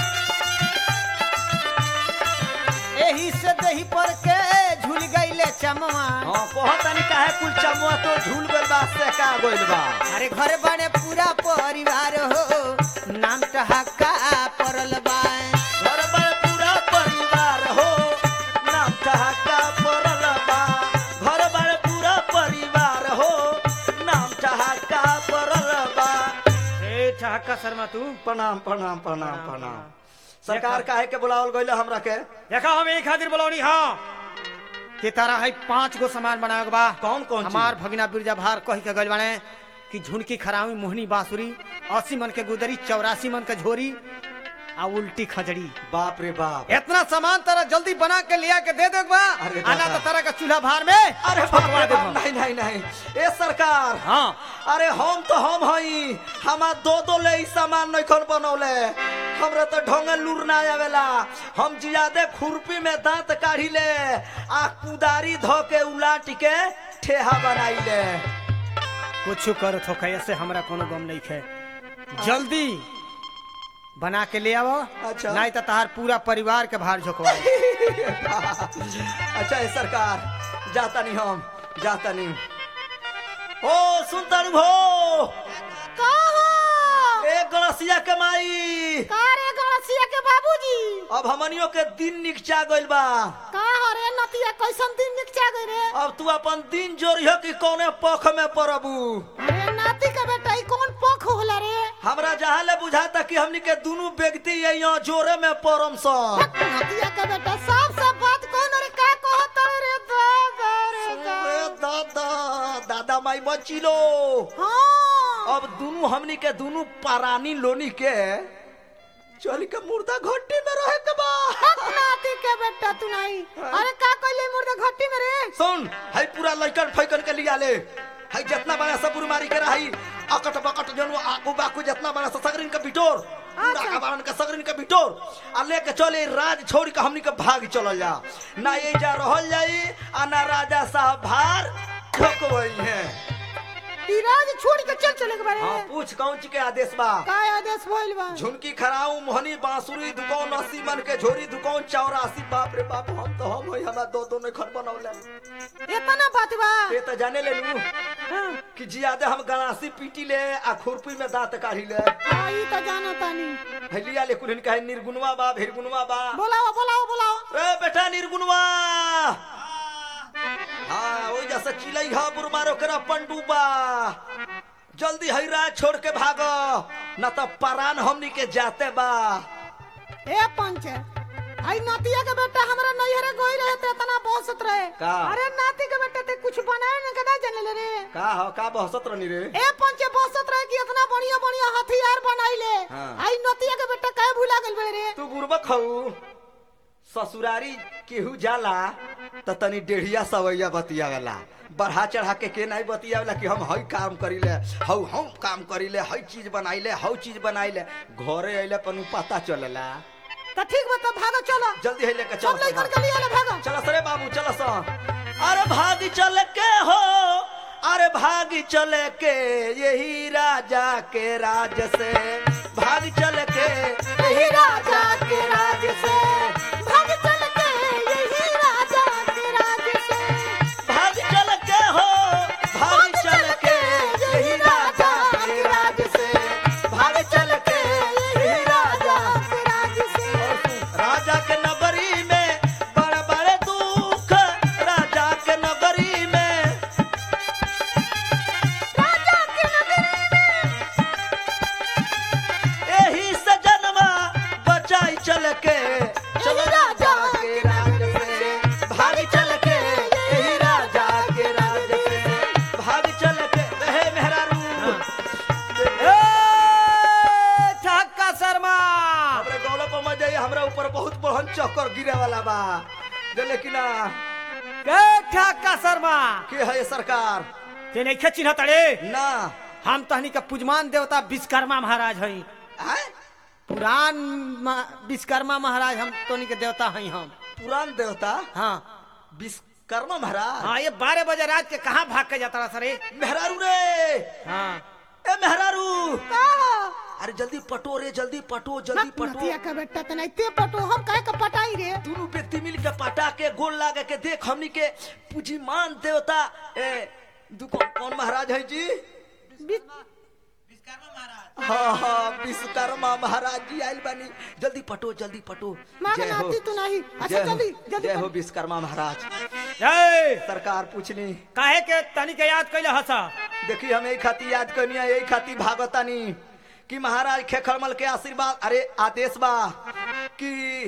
S3: एही से दही पर के झूल गईले चमवा।
S2: हाँ कहतनी काहे कुल चमुआ तो झूल गइल बा से का गइल बा।
S3: अरे घर बने पूरा परिवार हो नाम ठहाका परल बा।
S2: घर पर पूरा परिवार हो नाम ठहाका परल बा। घर पर पूरा परिवार हो नाम ठहाका परल बा।
S1: ए ठहक्का शर्मा तू
S2: प्रणाम प्रणाम प्रणाम प्रणाम। सरकार काहे के बुलावल गइल हमरा के?
S1: देखा हम एक खातिर बोलौनी। हाँ के तारा है 5 गो सामान बनावे के बा।
S2: कौन कौन चीज?
S1: हमार भगिना बिरजा भार कही के गइल बाने कि झुनकी खरावी मोहनी बांसुरी 80 मन के गुदरी 84 मन के झोरी आ उल्टी खजड़ी।
S2: बाप रे बाप।
S1: इतना सामान तारा जल्दी बना के लिया के दे दे बा।
S2: अरे
S1: आना
S2: दादा।
S1: तो तारा का चूल्हा भार में
S2: अरे बाप
S1: फटवा
S2: रे
S1: दे
S2: बाप, नहीं नहीं नहीं ए सरकार।
S1: हाँ
S2: अरे हम तो हम हई हमार दो ले ई सामान नहीं खन बनौले। हमरा तो ढोंगे लूर ना आवेला। हम जियादे खुरपी में दांत काढ़ी ले आ कुदारी धो के उलाट के ठेहा बनाई ले।
S1: कुछ कर थो कैसे हमरा कोनो गम नहीं है। जल्दी बना के ले आओ।
S2: अच्छा।
S1: नहीं तो तार पूरा परिवार के भार झोंकवा।
S2: अच्छा ए सरकार जाता नहीं हम जाता नहीं। ओ सुनता हो एक गणसिया के माई
S3: का रे गणसिया के बाबूजी
S2: अब हमनियों के दिन निकचा गइल बा।
S3: का रे नतिया कैसन दिन निकचा गई रे।
S2: अब तू अपन दिन जोड़ियो कि कौने पख में परबू।
S3: अरे नाती के बेटा ई कौन पख होला रे।
S2: हमरा जहाँ ले बुझाता कि हमनी के दोनों व्यक्ति यहाँ जोरे में परम सन।
S3: नतिया के बेटा सब बात कौन रे का कहत रे दादा रे
S2: अरे दादा दादा माई बचिलो।
S3: हां
S2: अब दोनों हमनी के दोनों पारानी लोनी के चल के मुर्दा घट्टी में रहे के बा।
S3: नाती के बेटा तू नहीं। अरे का कहले मुर्दा घट्टी में रे।
S2: सुन हई पूरा लइकन फैकन के लिया ले। हई जितना बड़ा सब मारी के रही अकट बकट जनु आकू बाकू जितना बड़ा सगरिन के बिटोर पूरा कबारन के सगरिन के बिटोर आ लेके चले राज छोड़ के हमनी के भाग चल जा। ना ये जा रहल जाई आ ना राजा साहब भार ठोकवई है।
S3: तिराज छोड़ के चले के बारे।
S2: हां पूछ कौन ची के आदेश बा।
S3: का आदेश भइल बा।
S2: झुनकी खराऊ मोहनी बांसुरी दुकान 80 मन के झोरी दुकान 84। बाप रे बाप हम तो हम होई हमरा दो ने खन बनौले।
S3: इतना बात बा।
S2: ये तो जाने ले लू
S3: हां
S2: कि जियादे हम गणासी पीटी ले आ खुरपी में दांत काढ़ी ले।
S3: ई तो जानो तानी।
S2: हलिया ले कुलिन कहे निर्गुणवा बा भिरगुणवा बा।
S3: बोलाओ
S2: रे बेटा निर्गुणवा। हाँ ओई जैसे चिलई हा बुरमारो करा पंडुबा। जल्दी हईरा छोड़ के भागो ना तो परान हमनी के जाते बा।
S3: ए पंच आई नातिया के बेटा हमरा नैहरे गोई रहे ते इतना बहसत रहे।
S2: का?
S3: अरे नाती के बेटा ते कुछ बनाए न कदा जाने ले रे।
S2: का हो का बहसत रहनी रे।
S3: ए पंच बहसत रहे कि इतना बढ़िया हथियार बनाइले।
S2: हाँ।
S3: आई नातिया के बेटा काहे भुला गेल बे रे।
S2: तू बुरबक हऊ ससुरारी केहू जाला त तनी डेढ़िया सवैया बतियावेला। बढ़ा चढ़ा के नहीं बतियावेला कि हम हई काम करीले हऊ हम काम करीले हई चीज बनाइले हऊ चीज बनाइले। घरे अइले पनु पता चलेला।
S3: त ठीक बता भागो चलो।
S2: जल्दी है लेके चलो।
S3: सब लेकर के लिए भागो।
S2: चलो सरे बाबू चलो सा। अरे भाग चल के हो अरे भाग चल के यही राजा के राज से। भाग चल के यही राजा के राज से।
S3: भाग चल के यही राजा के राज से।
S2: भाग चल के हो भाग चल के यही राजा के राज से। भाग चल के यही राजा
S3: के राज से।
S2: राजा के नगरी में बड़े बड़े दुख राजा के नगरी में।
S3: राजा के नगरी में
S2: यही से जन्मा बचाई चल के चलो राजा के राज से। भाग चल के यही राजा के राज से। भाग चल के रहे मेहरारू।
S1: ठक्का शर्मा
S2: हमरे गौला पर मत जाइए हमरा ऊपर बहुत बड़हन चक्कर गिरे वाला बा। जो लेकिन
S1: के ठक्का शर्मा
S2: के है ये सरकार
S1: ते नहीं चिन्ह तड़े।
S2: ना
S1: हम तहनी का पूजमान देवता विश्वकर्मा महाराज हई।
S2: हैं?
S1: पुरान विश्वकर्मा महाराज हम तोनी के देवता हई हम।
S2: पुरान देवता
S1: हाँ
S2: विश्वकर्मा महाराज।
S1: हाँ ये 12 बजे रात के कहाँ भाग के जाता रहा सरे।
S2: मेहरारू रे
S1: हाँ
S2: ए मेहरारू
S3: का
S2: अरे जल्दी पटो रे जल्दी पटो जल्दी पटो।
S3: नतिया के बेटा त नहीं ते पटो हम काहे का पटाई रे।
S2: दोनों व्यक्ति मिल के पटा के गोल लागे के देख हमनी के पूजीमान देवता ए दुकान कौन महाराज है जी।
S4: विश्वकर्मा महाराज।
S2: हाँ हाँ विश्वकर्मा महाराज जी आयल बानी। जल्दी पटो जल्दी पटो।
S3: मां
S2: जय हो
S3: नाती तू नहीं। अच्छा
S2: जय हो
S3: जल्दी जल्दी
S2: जय हो विश्वकर्मा महाराज।
S1: जय
S2: सरकार पूछनी
S1: काहे के तनी के याद कैले हसा।
S2: देखी हम यही खाती याद करनी है यही खाती भागतानी कि महाराज खेखड़मल के आशीर्वाद अरे आदेश बा कि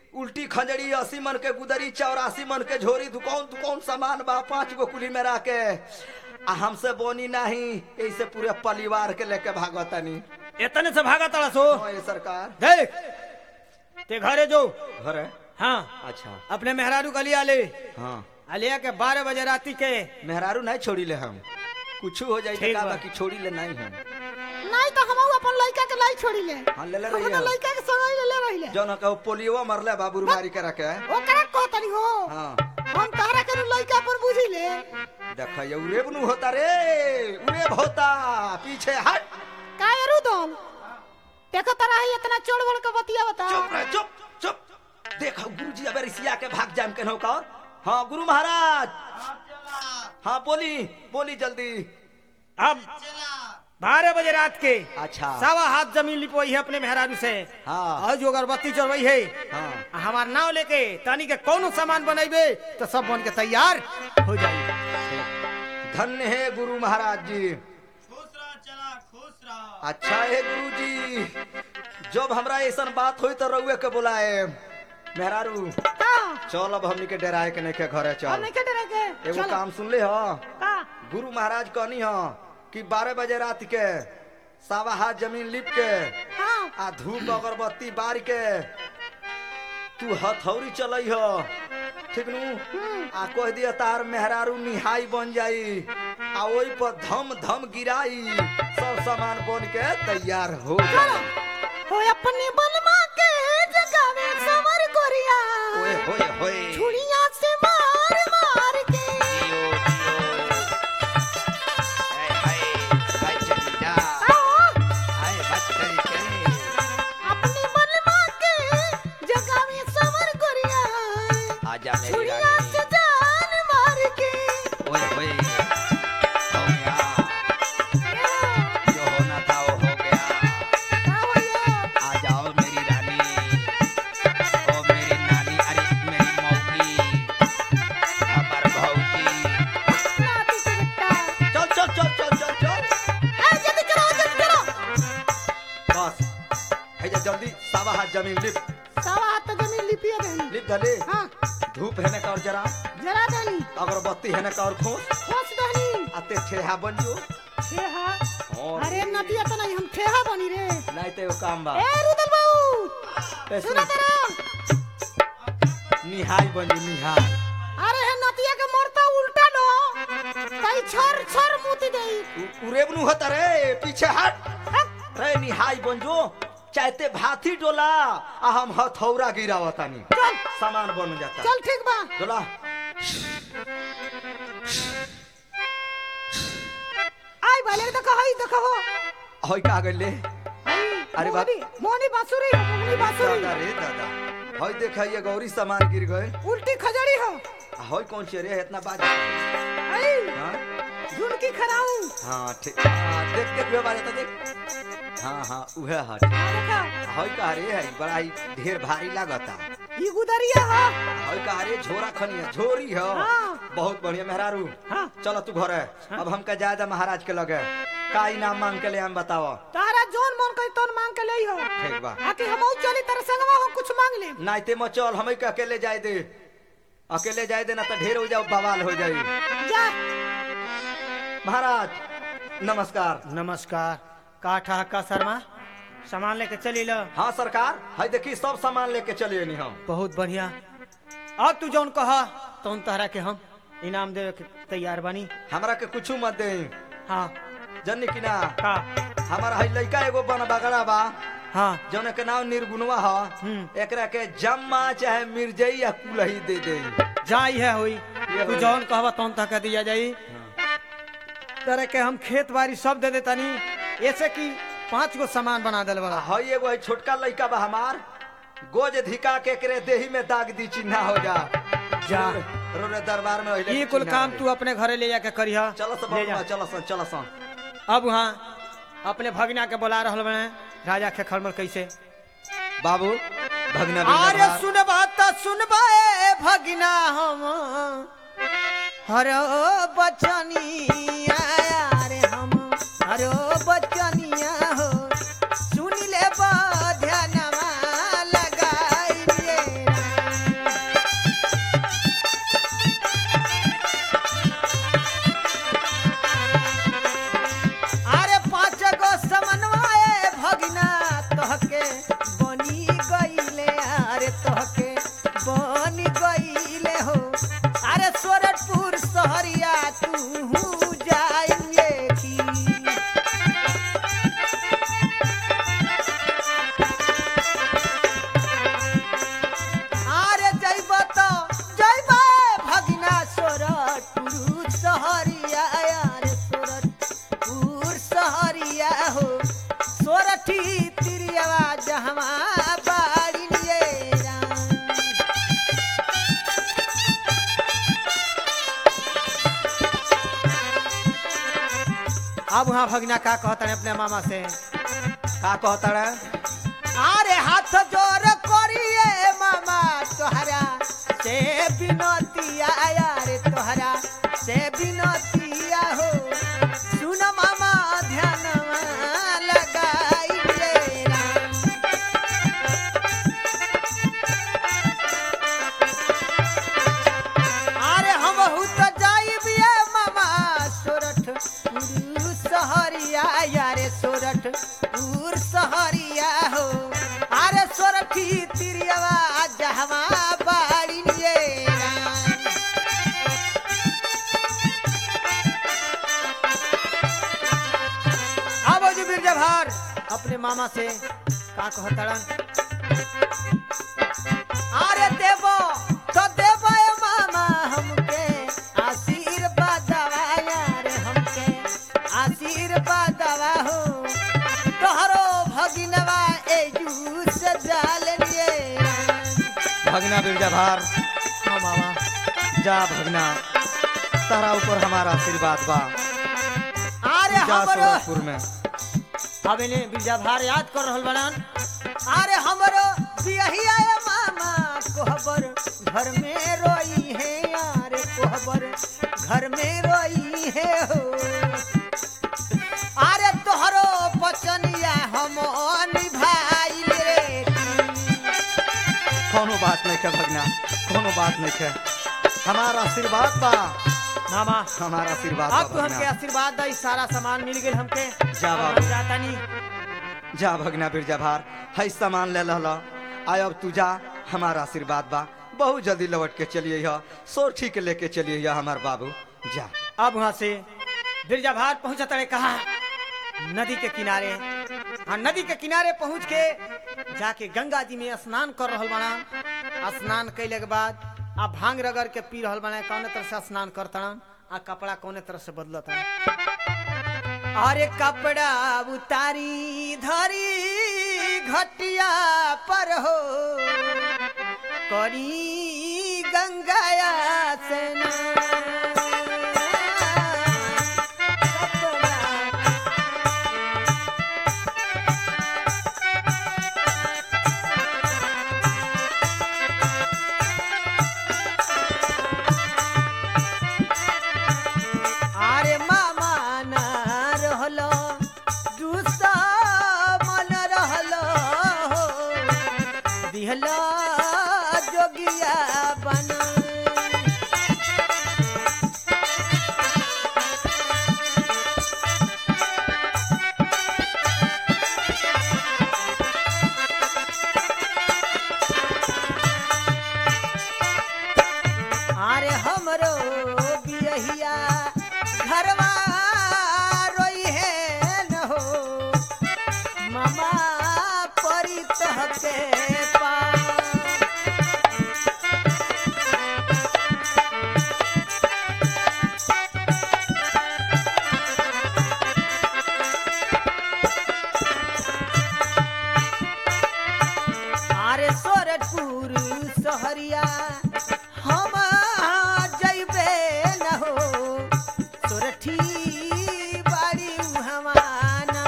S2: उल्टी खंजड़ी 80 मन के गुदरी 84 मन के झोरी दुकान सामान बा 5 गो कुली में रह के आ हमसे बोनी नहीं ऐसे पूरे परिवार के लेके भागतानी।
S1: इतने से भागा तड़ा सो
S2: ओए सरकार
S1: देख ते घरे जो
S2: घर है।
S1: हाँ
S2: अच्छा
S1: अपने मेहरारू का लिया ले
S2: हाँ
S1: अलिया के 12 बजे राती के
S2: मेहरारू नहीं छोड़ी ले हम कुछ हो जाए
S1: ठीक
S2: का
S1: बा।
S2: बाकी छोड़ी ले नहीं हम
S3: नहीं तो हम अपन लड़का के लाई छोड़ी ले
S2: हाँ ले ले
S3: हम
S2: रही है
S3: लड़का के संग ले रही ले
S2: जो ना कहो पोलियो मरले बाबू रुमारी के रखे
S3: ओकरा कहतनी हो
S2: हाँ
S3: हम तहरा के लड़का पर बुझी ले
S2: देखा ये उरे बनु होता रे उरे होता पीछे हट
S3: का रुदल देखो तरा है इतना चोड़ बड़ के बतिया बता
S2: चुप रह चुप चुप देखो गुरुजी अब रिसिया के भाग जाम के नौका हाँ गुरु महाराज हाँ बोली जल्दी
S1: अब 12 बजे रात के
S2: अच्छा
S1: 1.25 हाथ जमीन लिपोई है अपने मेहरारू से
S2: हाँ
S1: और जो अगरबत्ती चढ़वई है
S2: हाँ
S1: हमार नाव लेके तानी के कौनो सामान बनाइबे तो सब बन के तैयार हो जाई।
S2: धन्य है गुरु महाराज जी।
S4: खुश रह चला खुश रह।
S2: अच्छा है गुरु जी जब हमरा ऐसा बात हुई तो रउए के बुलाए मेहरारू
S3: हां
S2: चल अब हमनी के डराए के नहीं के घरे
S3: हम
S2: चल
S3: नहीं के डरे के
S2: एगो
S3: चलो
S2: काम सुन ले हो
S3: का
S2: गुरु महाराज कहनी हो कि 12 बजे रात के 1.25 हाथ जमीन लिप के
S3: हां
S2: आ धूप अगरबत्ती बार के तू हथौड़ी चलई हो ठीक नु आ कह दिया तार मेहरारू निहाई बन जाई आ ओई पर धम धम गिराई सब सामान बन के तैयार हो जाई।
S3: हो अपने बलमा के जगावे समर कोरिया
S2: ओए होए होए
S3: छुड़िया से मार मार के आओ अपने बलमा के जगावे समर कोरिया
S5: आजा मेरी
S3: छुड़िया
S5: रानी
S3: से जान मार के
S5: ओए ओए हो गया जो होना था वो हो गया
S3: आओ यो
S5: आ जाओ मेरी रानी ओ मेरी नानी अरे मेरी मौगी हमार भौजी
S3: नाती के बेटा
S2: चल चल चल चल चल चल
S3: ए जल्दी करो
S2: बस है जा जल्दी 1.25 हाथ जमीन लिप
S3: सावा हाथ जमीन लिपिया देनी
S2: लिप धले
S3: हां
S2: धूप है ना का और जरा
S3: जरा देनी
S2: अगरबत्ती है ना का और खोस
S3: खोस देनी
S2: आते ठेहा बन जो
S3: ठेहा
S2: और
S3: अरे नदिया तो नहीं हम ठेहा बनी रे
S2: नहीं तो एगो काम बा
S3: ए रुदल बाबू
S2: ए,
S3: सुना
S2: सुन।
S3: तेरा
S2: निहाई बन जो निहाई
S3: अरे है नदिया के मोरता उल्टा नो कई छर छर मुती देई
S2: उरेबनु होता रे पीछे हट रे निहाई बन जो चाहते भाथी डोला आ हम हथौरा गिरावतानी
S3: चल
S2: सामान बन जाता
S3: चल ठीक बा
S2: डोला
S3: आई बाले देखो हो
S2: होई का गले अरे बाप।
S3: मोनी बांसुरी
S2: दादा रे दादा होई देखा ये गौरी सामान गिर गए
S3: उल्टी खजड़ी हो
S2: होई कौन से रे इतना बाज
S3: आई
S2: हाँ
S3: झुनकी खराऊ
S2: हाँ ठीक हाँ, देख देख वे बाज देख हाँ हाँ उहे हट
S3: देखा
S2: होई का रे है बड़ा ही ढेर भारी लागता
S3: ई गुदरिया हो
S2: होई का रे झोरा खनिया झोरी हो
S3: हाँ।
S2: बहुत बढ़िया मेहरारू
S1: हाँ।
S2: चलो तू घर है अब हमका जायदा महाराज के लगे का इनाम मांग के ले हम बताओ
S3: तारा जोन मन कई तोन मांग के लई हो
S2: ठीक बा
S3: आके हमऊ चली तेरे संगवा हो कुछ मांग ले
S2: नाइते मचल हम के अकेले जाए दे अकेले जाए दे ना तो ढेर हो जाओ बवाल हो जाई
S3: जा
S2: महाराज नमस्कार
S1: नमस्कार का ठहका शर्मा सामान लेके चली लो।
S2: हाँ सरकार है देखी सब सामान लेके चलिए नहीं हम
S1: बहुत बढ़िया अब तू जौन कहा तो तहरा के हम इनाम देवे के तैयार बानी।
S2: हमरा के कुछ मत दे
S1: हाँ
S2: जन्नी की ना
S1: का
S2: हमारा है लड़का एगो बन बगड़ा बा
S1: हाँ
S2: जौन के नाम निर्गुणवा ह एकरा के जम्मा चाहे मिर्जई या कुलही दे दे
S1: जाई है हुई तू जौन कहबा तौन तक दिया जाई। तरह के हम खेत बाड़ी सब दे देतानी ऐसे कि 5 गो सामान बना दल बड़ा।
S2: है एगो है छोटका लड़का बा हमार गोज धिका के एकरे देही में दाग दी चिन्हा हो जा
S1: जा
S2: रोने दरबार में
S1: ये कुल काम तू अपने घरे ले जाके करिहा।
S2: चलो सब
S1: ले जा।
S2: चलो सन
S1: अब वहाँ अपने भगना के बुला रहल बने राजा के खलमल कैसे
S2: बाबू भगना
S1: अरे सुनबा त सुनबा ए भगना हम हरो बचनिया रे हम हरो बचनिया हो सुन ले ध्यानमा लगाई रे अब वहाँ भगना का कहता है अपने मामा से?
S2: का कहता रे?
S3: अरे हाथ जोर करिए मामा तोहरा से बिनतिया रे तोहरा से बिनतिया हो सुन मामा ध्यान लगाई ले राम। अरे हम तो जाइबिए मामा सोरठ सहरिया यारे सोरठ दूर सहरिया हो अरे सोरठी तिरियवा जहवा बाड़ी ये राम।
S1: अब जो बिरजा भार अपने मामा से का कहता?
S3: अरे देवो तो देवो ए मामा हमके आशीर्वाद यार हमके आशीर्वाद हो तोहरो भगिनवा एजू से जाल लिए
S2: भगना बिरजा भार,
S1: हाँ मामा।
S2: जा भगना, तारा ऊपर हमारा आशीर्वाद बा।
S3: अरे
S2: जा
S3: हमरो
S2: सूरजपुर में।
S1: अब इन्हें बिरजा भार याद कर रहल बड़न।
S3: अरे हमरो बियहिया ए मामा कोहबर घर में रोई है यार कोहबर घर में रोई है हो अरे तोहरो बचनिया हम निभाई रे।
S2: कोनो बात नहीं है भगना, कोनो बात नहीं है, हमारा आशीर्वाद बा,
S1: मामा
S2: हमारा आशीर्वाद बा
S1: अब तो हमके
S2: भगना।
S1: आशीर्वाद दा सारा सामान मिल गेल हमके।
S2: जा
S1: अब
S2: बाबू।
S1: हम जाता नहीं।
S2: जा भगना बिरजा भार, है सामान ले लहला, आय अब तू जा, हमारा आशीर्वाद बा। बहुत जल्दी लौट के चलिए यह सोरठी के लेके चलिए यह हमार बाबू। जा
S1: अब वहाँ से बिरजा भार पहुंचा तड़े कहा नदी के किनारे। हाँ, नदी के किनारे पहुंच के जाके गंगा जी में स्नान कर रहल बना। स्नान कैले के बाद आ भांग रगड़ के पी रहल बना। कौने तरह से स्नान करता आ कपड़ा कौने तरह से बदलता। अरे कपड़ा उतारी धरी घटिया पर हो करी गंगाया स्नान।
S3: अरे मामा ना रहलो दूसरा मन रहलो दिहलो जोगिया बना। अरे हमरो बियहिया घरवा रोई है न हो मामा परी तहके अरे सोरठपुर सहरिया हम जइबे न हो सोरठी बाड़ी हमाना।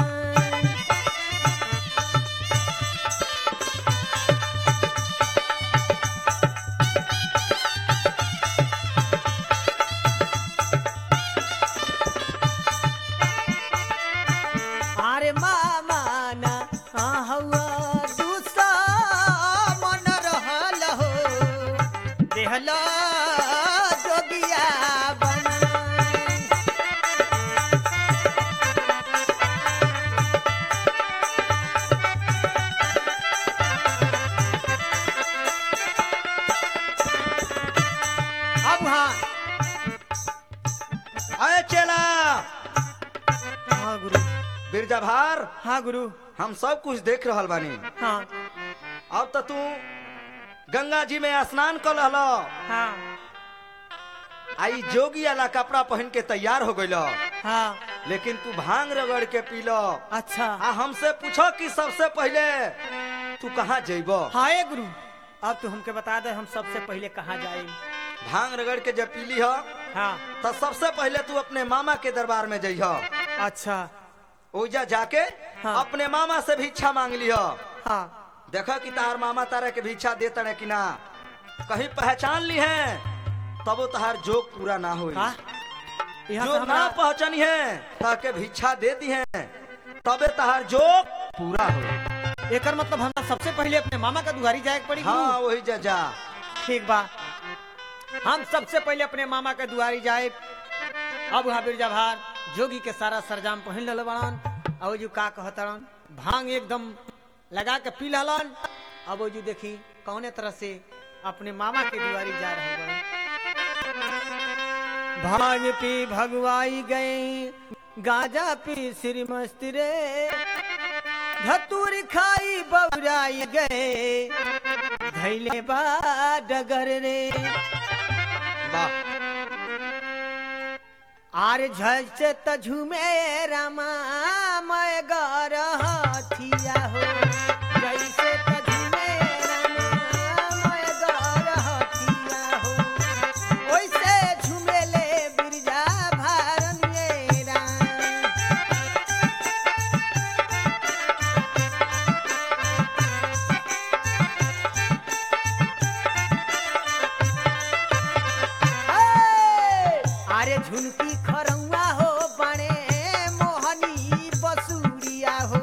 S3: अरे मामा ना हवा दूसरा मन रहल हो देहला जोगिया बना।
S1: अब हाँ
S2: अरे चेला
S1: हाँ गुरु।
S2: बिरजा भार,
S1: हाँ गुरु।
S2: हम सब कुछ देख रहल बानी।
S1: हाँ
S2: अब तो तू गंगा जी में स्नान कर लहलो,
S1: हाँ
S2: आई जोगी वाला कपड़ा पहन के तैयार हो गइलो,
S1: हाँ।
S2: लेकिन तू भांग रगड़ के पी लो।
S1: अच्छा
S2: आ हमसे पूछो कि सबसे पहले तू कहाँ जइबो?
S1: हाँ ए गुरु, अब तू हमके बता दे हम सबसे पहले कहाँ जाए।
S2: भांग रगड़ के जब पीली हो
S1: हाँ
S2: तो सबसे पहले तू अपने मामा के दरबार में जइह।
S1: अच्छा।
S2: ओजा जाके
S1: हाँ।
S2: अपने मामा से भिक्षा मांग लियो।
S1: हाँ।
S2: देखो कि तार मामा तारा के भिक्षा देता है कि ना, कहीं पहचान ली है तब तहार जोग पूरा ना हो।
S1: का यहाँ
S2: जो
S1: से
S2: ना
S1: हमरा
S2: पहचानी है ताके भिक्षा दे दी है तबे तहार जोग पूरा हो।
S1: एकर मतलब हमरा सबसे पहले अपने मामा का दुआरी जाए के पड़ी।
S2: हाँ वही जा।
S1: ठीक बा, हम सबसे पहले अपने मामा के दुआरी जाए। अब वहाँ बिरजा भार जोगी के सारा सरजाम पहन लल बड़न। अब जो का कहतरन, भांग एकदम लगा के पी ललन। अब जो देखी कौने तरह से अपने मामा के दुआरी जा रहे बड़न। भांग पी भगवाई गई, गाजा पी श्रीमस्त रे, धतूर खाई बौराई गए, धैले बा डगर रे।
S2: वाह।
S1: आर झल से तझुमे रामा मैं गरहथिया हो, जैसे तझुमे रामा मैं गरहथिया हो, वैसे झुमेले बिरजा भारन ये राम। अरे झुनकी खरौआ हो बने मोहनी बसुरिया हो,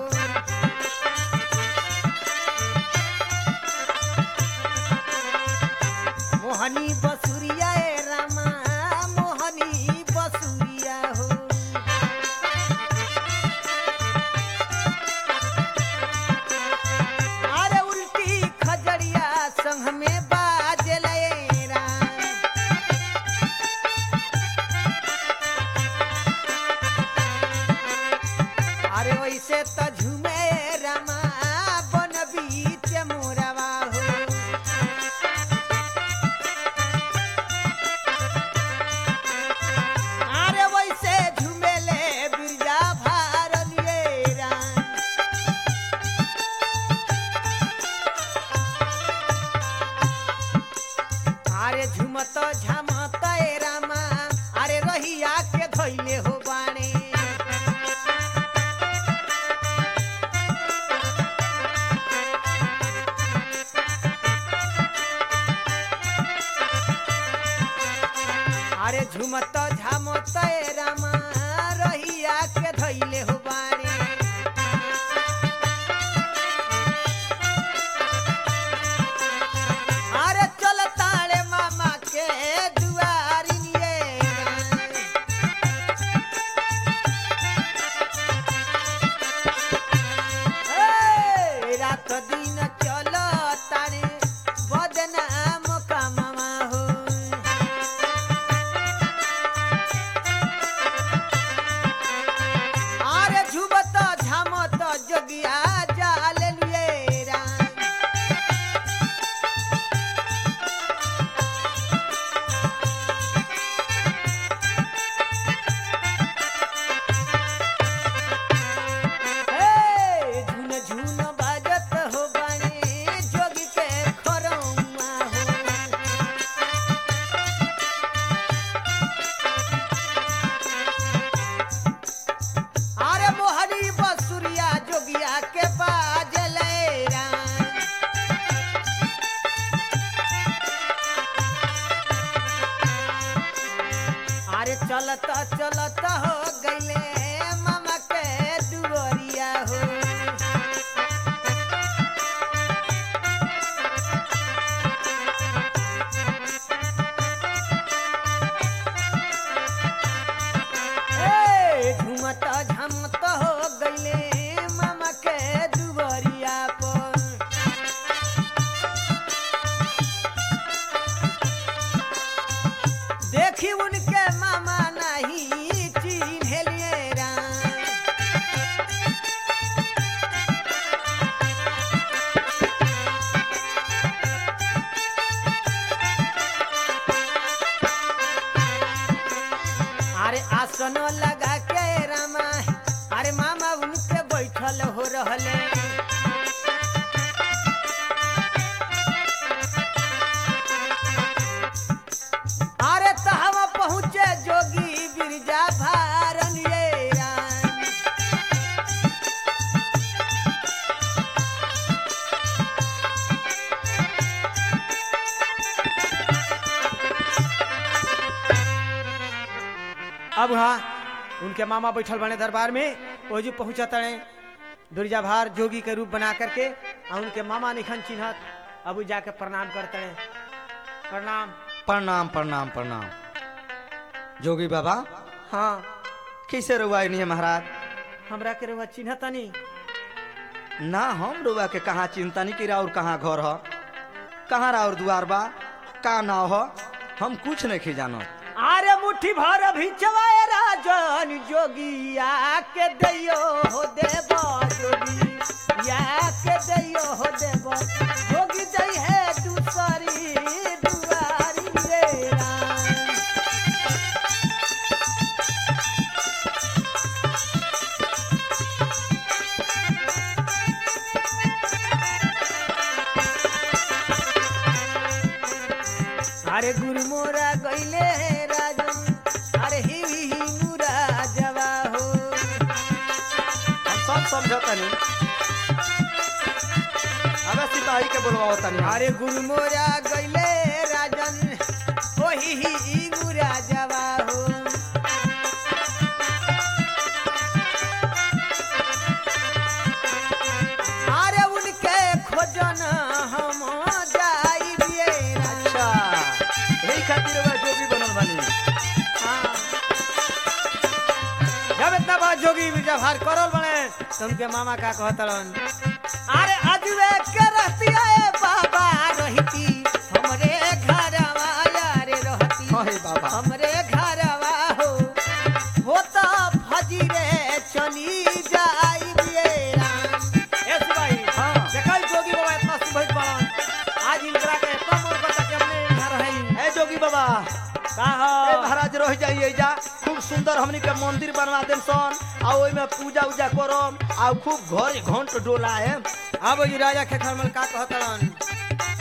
S1: मोहनी बसुरिया ए रामा मोहनी बसुरिया हो। अरे उल्टी खजड़िया संग में बाजल ए राम। अरे वैसे त झूमे रामा बन बीच मोरवा हो, अरे वैसे झूमेले बिरजा भारन ये राम। अरे झुमत झमत ए रामा, अरे रहिया के धैले हो बाणे। अरे झुमत झामत ए रामा, रहिया के धैले हो बाणे। अरे चल ताले मामा के दुआरी ये राम। ए, रात दिन चल तारे बदनाम कामवा हो, अरे झुमत झामत जोगिया जाल लिए राम। हे, झुन झुन बाजत हो बाणे जोगी के खरौआ हो, अरे मोहनी बसुरिया जोगिया के बाजल राम। अरे चलत चलत हो गईले मामा के दुआरिया हो, ए, झुमत झमत हो गईले मामा के दुआरिया पर। देखी उनके मामा नहीं चिन्ह लिए राम। अरे आसन लगा के रामा, अरे मामा उनके बैठल हो रहले। अरे तहवा पहुँचे जोगी बिरजा भारन ये राम। अब हाँ उनके मामा बैठल बने दरबार में ओजू पहुंचा तड़े दुर्जा भार जोगी के रूप बना करके और उनके मामा निखन चिन्हत अब जाके प्रणाम करते हैं। प्रणाम।
S2: प्रणाम प्रणाम प्रणाम। जोगी बाबा
S1: हाँ
S2: कैसे रुआई नहीं है महाराज?
S1: हमरा के रउआ चिन्हता नहीं?
S2: ना हम रुआ के कहाँ चिंता नहीं की और कहाँ घर हो, कहाँ राउर दुआर बा, का नाव हो, हम कुछ नहीं खी जानो।
S1: अरे मुट्ठी भर भी चवाए राजन जोगी आके दैयो हो देबो जोगी आके दैयो हो देबो जोगी जई है दूसरी दुआरी रे राम। अरे गुरु मोरा गईले राजन अरे ही मुरा जवा हो।
S2: हम सब समझता नहीं, अबे सिपाही के बोलवाओ तनी।
S1: अरे गुरु मोरा गईले राजन ही मुरा जवा हो। अरे उनके खोजन हम जाइए।
S2: अच्छा यही खातिर वह जोगी बनल बनी।
S1: जब इतना बात जोगी बिरजा भार करल बने तो उनके मामा का कहतलन अरे अजवे के रहतिया ए बाबा रहती हमरे घरवा यारे रहती
S2: हे बाबा
S1: हमरे घरवा हो तो फजीरे चली जाई बिये राम। ए सिपाही
S2: हाँ।
S1: देखल जोगी बाबा इतना सुबह बनन आज इनकरा के इतना मोर बता के हमने घर रही
S2: ए जोगी बाबा
S1: का हो
S2: ए महाराज रह जाइए जा, खूब सुंदर हमनी के मंदिर बनवा देम सन आ ओई में पूजा उजा करम आ खूब घर घंट डोला है।
S1: अब जी राजा खेखरमल का कहतलन